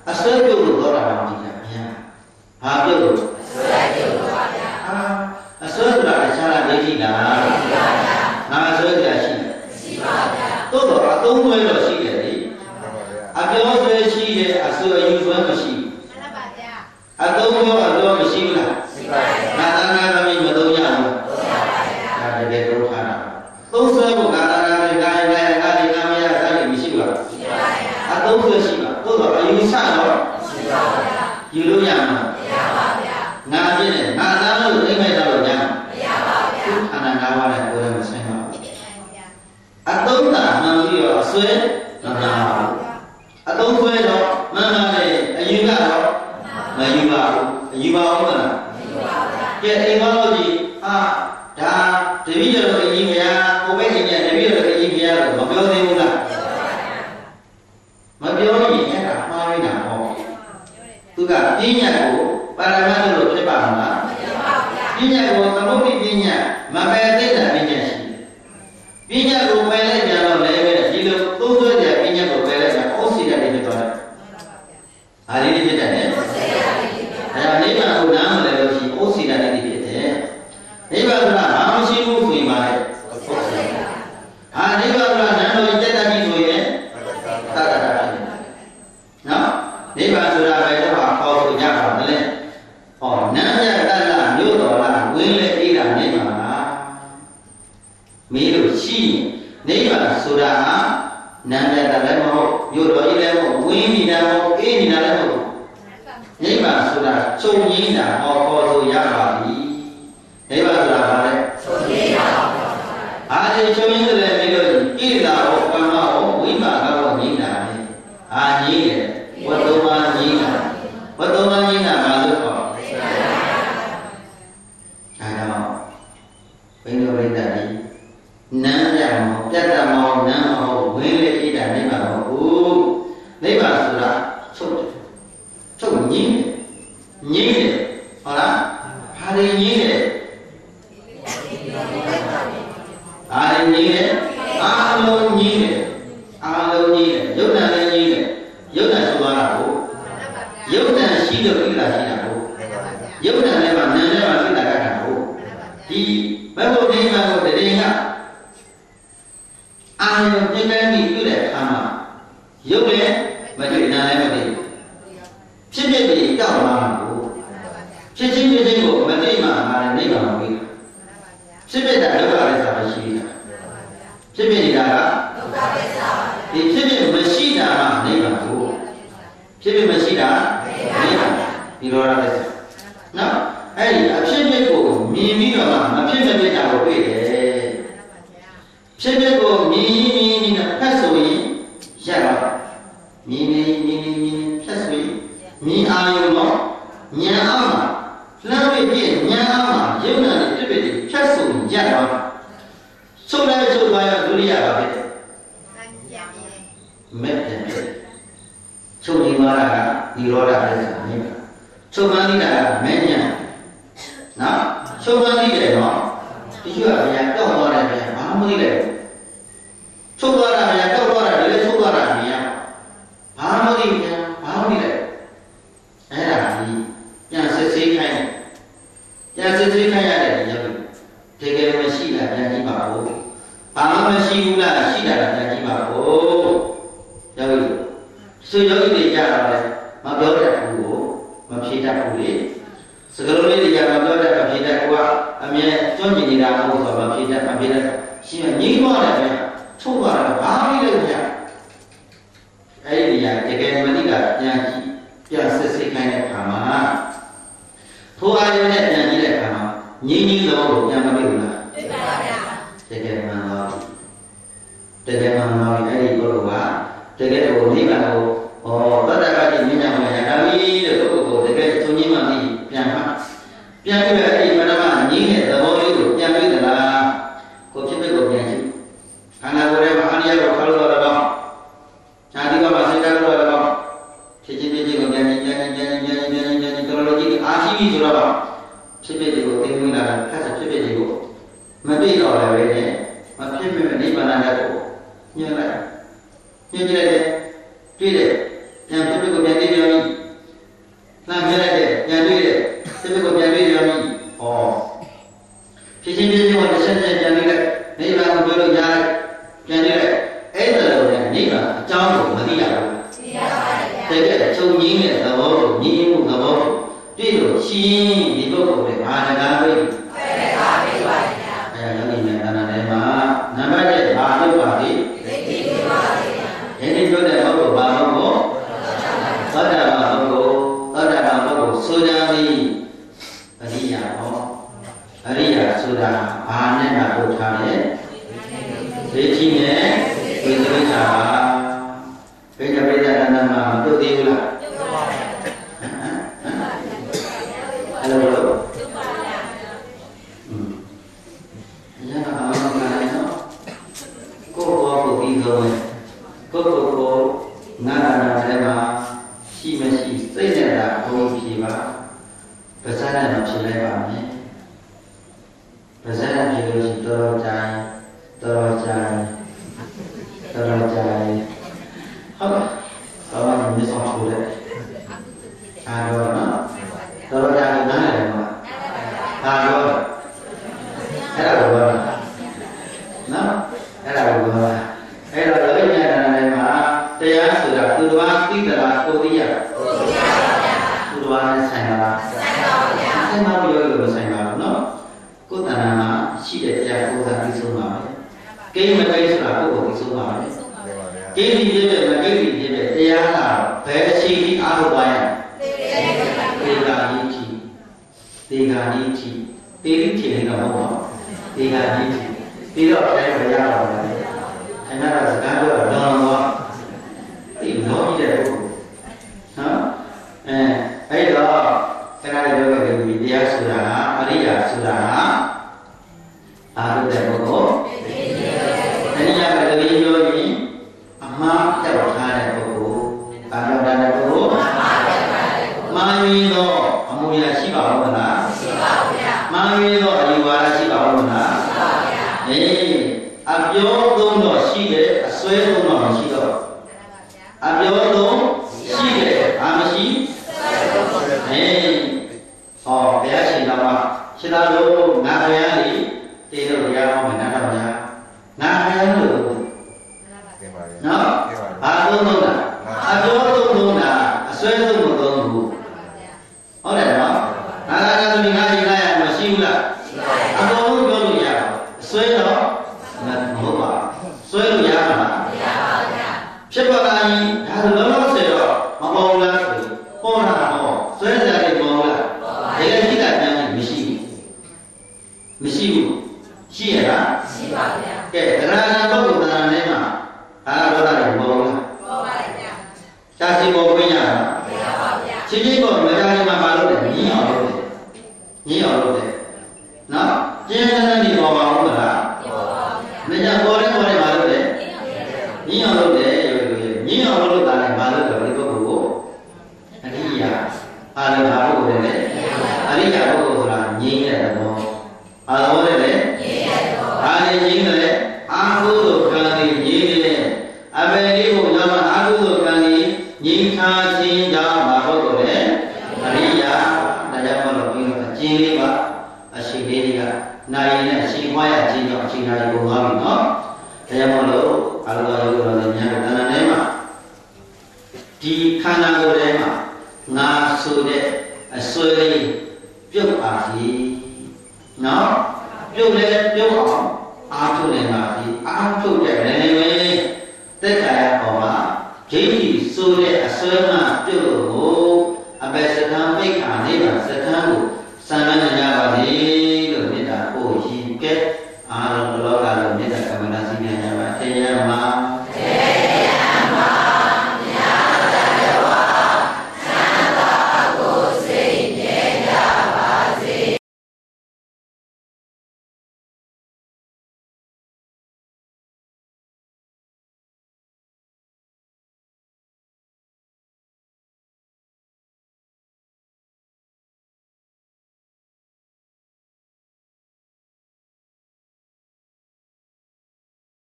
အစွဲပြုတ်လို့သောတာပန်ကြီးကဗျာဘာပြုတ်လို့အစွဲပြုတ်လို့ပါဗျာအာအစွဲဆိုတာတခြားလားဒိဋ္ဌိလားမရှိပါဗျာငါအစွဲကြရှိတယ်မရှိပါဗျာသို့တော့အသုံးဆွဲတော့ရှိတယ်လေအပြောဆွဲရှိတယ်အစွဲအယူဆွဲမရှိဘူးမှန်ပါဗျာအသုံးပြောအပြောမရှိဘူးလားရှိပါဗျာငါသာနာသမီးမသုံးရဘူးသုံးရပါဗျာဒါတကယ်သုံးထားတာသုံးဆွဲဖို့ငါသာနာသမီးငါရရငါဒီငါမရစားလို့မရှိဘူးလားရှိပါဗျာအသုံးဆွဲရှိပါသို့တော့အယူဆတော့ရှိပါဗျာယူလို့ရမှာမရပါဗျာငါပြည့်တယ်ငါသားလို့အိမ်မဲ့တော့ရမှာမရပါဗျာခန္ဓာ၅ပါးနဲ့ကိုယ်နဲ့မဆိုင်ပါဘူးအသုံးသာမှန်ပြီးတော့အစွဲမမှန်ပါဘူးအသုံးဆွဲတော့မှန်မှန်တယ်အယူကတော့မယူပါဘူးအယူပါဦးမလားမယူပါဘူးကဲအိမ်တော်လို့ကြီးအာဒါတပည့်တော်အကြီးမရကိုပဲအိမ်နဲ့တပည့်တော်အကြီးမရလို့မပြောသေးဘူးလားမပြောရင်အဲ့ဒါမှားရတာပေါ့သူကပညာကိုပါရမတ်လို့ဖြစ်ပါမလားမဖြစ်ပါဘူးပညာကိုသမုဒ္ဒိပညာမပယ်သိတဲ့ပညာရှိပညာကိုပယ်လိုက်ကြတော့လည်းပဲဒီလိုသုံးဆွဲတဲ့ပညာကိုပယ်လိုက်တာဩစီရတဲ့ဖြစ်သွားတယ်။အားလေးဖြစ်တယ်နော်။ဩစီရတဲ့ဖြစ်တယ်။အဲဒါနိဗ္ဗာန်ကိုနားမလည်လို့ရှိဩစီရတဲ့ဖြစ်တယ်။နိဗ္ဗာန်ဆိုတာဘာမရှိဘူးဆိုရင်ပါလေ။ဩစီရ။အာနိဗ္ဗာန်ဆိုတာနန္တော်จิตတကြီးဆိုရင်တတတာဖြစ်တယ်။နော်။နိဗ္ဗာန်ဆိုတာပဲတော့ခေါ်ဆိုကြပါမလဲ။ဟောနန္ဒတတမြို့တော်လားဝင်းလေအေးတာနိဗ္ဗာန်လား။မင်းတို့ရှိနိဗ္ဗာန်ဆိုတာဟာနန္ဒတလည်းမဟုတ်မြို့တော်ကြီးလည်းမဟုတ်ဝင်းနေတာမဟုတ်အေးနေတာလည်းမဟုတ်နိဗ္ဗာန်ဆိုတာချုပ်ငြိမ်းတာဟောခေါ်ဆိုရပါပြီနိဗ္ဗာန်ဆိုတာဘာလဲချုပ်ငြိမ်းတာအားဒီချုပ်ငြိမ်းတယ်မင်းတို့ဣရိတာဟောကမ္မဟောဝိမာကဟောငြိမ်းတာလေအာငြိမ်းတယ်ဝတ္တမငြိမ်းတာဝတ္တမငြိမ်းတာဘာလို့ခေါ်အဲဒါဘယ်လိုလဲတဲ့နန်းရမောပြတ်တမောနန်းမောဝင်းလေဣဒ္ဓနိဗ္ဗာန်မဟုတ်နိဗ္ဗာန်ဆိုတာချုပ်တယ်ချုပ်ငြိမ်းတယ်ငြိမ်းတယ်ဟုတ်လားဟာရငြိမ်းတယ်ဟာရငြိမ်းတယ်အာလုံးငြိမ်းတယ်အာလုံးငြိမ်းတယ်ယုတ်တန်လည်းငြိမ်းတယ်ယုတ်တန်ဆိုသွားတာကိုယုတ်တန်ရှိလို့ဣဒ္ဓရှိတာကိုယုတ်တန်လည်းမနန်းလည်းမသိတာကတာကိုဒီဘယ်လိုဒီမှာကိုတရင်ကအာယုပြည့်တဲ့ပြီးပြုတဲ့အခါမှာရုပ်လည်းမတွေ့နာလည်းမသိဖြစ်ဖြစ်ပြီးတောက်လာမှာကိုဖြစ်ချင်းဖြစ်ချင်းကိုမသိမှငါလည်းနိဗ္ဗာန်ကိုဖြစ်ဖြစ်တာဒုက္ခပဲဆိုတာရှိတာဖြစ်ဖြစ်နေတာကဒုက္ခပဲဆိုတာဒီဖြစ်ဖြစ်မရှိတာကနိဗ္ဗာန်ကိုဖြစ်ဖြစ်မရှိတာနိဗ္ဗာန်ဒီလိုရတဲ့နော်အဲ့ဒီအဖြစ်ဖြစ်ကိုမြင်ပြီးတော့မှမဖြစ်မဖြစ်တာကိုတွေ့တယ်ဖြစ်ဖြစ်ကိုမြင်ရင်မြင်ရင်ဖတ်ဆိုရင်ရတော့မြင်နေမြင်နေမြင်ဖတ်ဆိုရင်မြင်အာရုံတော့ဉာဏ်အောင်မှာလှမ်းပြည့်ဉာဏ်အောင်မှာယုံနာနဲ့ပြည့်ပြည့်ဖြတ်ဆိုရင်ရတော့ဆုံးလိုက်ဆုံးသွားရဒုတိယပါပဲမဲ့တယ်ချုပ်နေသွားတာကនិရောဓပဲဆိုတာမြင်ပါချုပ်မှန်းနေတာကမဲ့ညာနော်ချုပ်မှန်းနေတယ်နော်ဒီကဘယ်ကြောက်သွားတယ်ဗျာဘာမှမသိလိုက်ချုပ်သွားတာဗျာကြောက်သွားတာလည်းချုပ်သွားတာဗျာဘာမှမသိဗျာဘာမှမသိလိုက်အဲ့ဒါကြီးပြန်စစ်ဆေးခိုင်းတယ်ပြန်စစ်ဆေးခိုင်းရတယ်ရောက်ပြီတကယ်မရှိတာပြန်ကြည့်ပါဦးဘာမှမရှိဘူးလားရှိတာပြန်ကြည့်ပါဦးရောက်ပြီဆွေယောဂီတွေကြတော့လေမပြောတတ်ဘူးကိုမဖြေတတ်ဘူးလေစကလုံးလေးတွေကမပြောတတ်မဖြေတတ်ဘူးကအမြဲကျွမ်းကျင်နေတာမဟုတ်ဆိုတော့မဖြေတတ်မဖြေတတ်ရှိမှငြိမ်းသွားတယ်ဗျာထုတ်သွားတာဘာလို့လဲဗျာအဲ့ဒီနေရာတကယ်မတိကပြန်ကြည့်ပြန်စစ်စစ်ခိုင်းတဲ့အခါမှာထိုအာရုံနဲ့ပြန်ကြည့်တဲ့အခါမှာငြိမ်းငြိမ်းသောကိုပြန်မတွေ့ဘူးလားတွေ့ပါဗျာတကယ်မှန်တော့တကယ်မှန်တော့အဲ့ဒီကိုကတကယ်ကိုနိဗ္ဗာန်ကိုဟောတတ္တကတိမြညာမရတာပြီလို့ကိုကိုတကယ်သုံးခြင်းမှသိပြန်မှပြန်ပြီးအဲ့ဒီမနမငြိမ်းတဲ့သဘောလေးကိုပြန်တွေ့သလားကိုဖြစ်ဖြစ်ကိုပြန်ကြည့်ခန္ဓာကိုယ်ရဲ့မဟာနိယကိုခါလို့တော့တော့ဇာတိကမှာစိတ်ကတော့တော့ဖြစ်ချင်းဖြစ်ချင်းကိုပြန်ကြည့်ပြန်ကြည့်ပြန်ကြည့်ပြန်ကြည့်ပြန်ကြည့်တော်တော်ကြီးအာရှိပြီဆိုတော့ဖြစ်ဖြစ်ကိုသိဝင်လာတာဖတ်ဖြစ်ဖြစ်ကိုမသိတော့လည်းပဲနဲ့မဖြစ်ဖြစ်နိဗ္ဗာန်နဲ့ကိုညှိလိုက်ညှိကြည့်လိုက်တွေ့တယ်ပြန်ဖြစ်ဖြစ်ကိုပြန်သိပြန်ပြီတကယ်ချုပ်ငင်းတဲ့သဘောကိုညီမှုသဘောကိုတွေ့လို့ရှိရင်ဒီပုဂ္ဂိုလ်တွေဘာတကားပဲပဲကားပဲပါဗျာအဲယောဂီများတဏ္ဍာထဲမှာနံပါတ်တစ်ဘာလို့ပါလဲသိသိပါပါဗျာယနေ့ပြောတဲ့ပုဂ္ဂိုလ်ဘာလို့ကိုသောတာပန်ပုဂ္ဂိုလ်သောတာပန်ပုဂ္ဂိုလ်ဆိုကြသည်အရိယာဟောအရိယာဆိုတာဘာနဲ့မှပို့ထားလဲဒိဋ္ဌိနဲ့ဝိသေကိစ္စပါဘယ်ကြပိဋကတဏ္ဍာမှာမတို့သေးဘူးလားအဲ့လိုလို့อืมညကအာမကလည်းနော်ကိုယ်ဘောကိုပြီးဆုံးကိုယ်ကိုယ်ကိုနာနာလည်းမှာရှိမရှိစိတ်နဲ့သာဘုံဖြေပါပါဇာနဲ့တော့ဖြေလိုက်ပါမယ်ပါဇာနဲ့ဖြေလို့ရှိတော်တော်ကြိုင်တော်တော်ကြိုင်တော်တော်ကြိုင်ဟုတ်ပါဘာမှမဆောင်ဘူးလေအားတော့နော်တော်တော်ကြိုင်နားလည်မှာအားတော့အဲ့ဒါကိုပြောတာနော်အဲ့ဒါကိုပြောတာအဲ့တော့လောကဉာဏ်နဲ့မှာတရားဆိုတာသူတော်ဘာသိသလားကိုသိရတာကိုသိရပါဗျာသူတော်ဘာနဲ့ဆိုင်လားဆိုင်ပါဗျာဆိုင်ပါပြောလို့ဆိုင်ပါတော့နော်ကိုယ်တဏ္ဍာမှာရှိတဲ့တရားကိုယ်သာသိဆုံးပါမယ်ကိမကိဆိုတာကိုယ်ကိုသိဆုံးပါမယ်ကိတိပြည့်တဲ့မကိတိပြည့်တဲ့တရားကဘယ်အချိန်ဒီအားထုတ်ပါရသေဂာနိတိသေဂာနိတိသေတိထင်နေတော့ဟုတ်ပါသေဂာနိတိပြီးတော့တိုင်းမရပါဘူးခဏတော့စကားပြောတော့လောလောတော့ဒီလောကြီးတဲ့ပုဂ္ဂိုလ်နော်အဲအဲ့တော့ခဏလေးပြောခဲ့ပြီတရားဆိုတာအရိယာဆိုတာအားထုတ်တဲ့ပုဂ္ဂိုလ်အရိယာကတကယ်ပြောရင်အမှားတက်ထားတဲ့ပုဂ္ဂိုလ်အာရုံတတဲ့ပုဂ္ဂိုလ်မာရင်တော့အမှုရာရှိပါဦးမလားရှိပါဘူးဗျာမာရင်တော့အယူဝါဒရှိပါဦးမလားရှိပါဘူးဗျာအေးအပြောသုံးတော့ရှိတယ်အစွဲသုံးတော့မရှိတော့အပြောသုံးရှိတယ်အာမရှိအေးဟောဘုရားရှင်တော်ကရှင်သာလို့ငါဘုရားကြီးတည်လို့ရအောင်မနာတော့ညာငါဘုရားလို့နော်ဘာသုံးသုံးတာအပြောသုံးသုံးတာအစွဲသုံးမသုံးဘူးဟုတ်တယ်နော်ငါကလည်းသူငါကြီးငါရမရှိဘူးလားအကုန်လုံးပြောလို့ရတော့စွဲတော့မဟုတ်ပါစွဲလို့ရမှာမရပါဘူးဗျာဖြစ်ပါလားဒါလောလောဆယ်တော့မပေါ်လားဆိုပေါ်တာဟောစွဲကြတယ်ပေါ်လားတကယ်ရှိတာပြန်မရှိဘူးမရှိဘူးရှိရလားရှိပါဗျာကဲသရဏပုဂ္ဂိုလ်သရဏနဲ့မှာအာရောတာတွေပေါ်လားပေါ်ပါတယ်ဗျာသာစီပေါ်ခွင့်ရတာမရပါဗျာချင်းချင်းပေါ်မကြခင်မှာမလုပ်တယ်ညင်းအောင်လုပ်တယ်ညင်းအောင်လုပ်တယ်နော်ကျင်းတဲ့နေပေါ်ပါဦးမလားပေါ်ပါဗျာမကြပေါ်တယ်ပေါ်တယ်မလုပ်တယ်ညင်းအောင်လုပ်တယ်ညင်းအောင်လုပ်တာလည်းမလုပ်တော့ဒီပုဂ္ဂိုလ်ကိုအရိယာအာရဟာပုဂ္ဂိုလ်လည်းအရိယာပုဂ္ဂိုလ်ဆိုတာညင်းတဲ့ဘောအာတော်လည်းညင်းတဲ့ဘောအာလည်းညင်းတယ်အာဟုသို့ကံဒီညင်းတယ်အဘယ်လေးကိုရောက်မှအာဟုသို့ကံဒီညင်းခါခြင်းကြောင့်ဘာပုဂ္ဂိုလ်လဲအရိယာဒါကြောင့်မလို့ပြီးတော့အကျဉ်းလေးပါအရှိလေးတွေကနိုင်ရင်အရှိခွာရခြင်းကြောင့်အရှိနိုင်ကိုသွားပြီနော်ဒါကြောင့်မလို့အလောယောဂတော်လည်းညာတဏ္ဍာထဲမှာဒီခန္ဓာကိုယ်ထဲမှာငါဆိုတဲ့အစွဲလေးပြုတ်ပါစီနော်ပြုတ်လဲပြုတ်အောင်အားထုတ်နေပါစီအားထုတ်တဲ့လည်းပဲတက်ခါရပေါ်မှာဒိဋ္ဌိဆိုတဲ့အစွဲမှပြုတ်လို့အပေစကံမိခါနေပါစကံကိုစံမဏ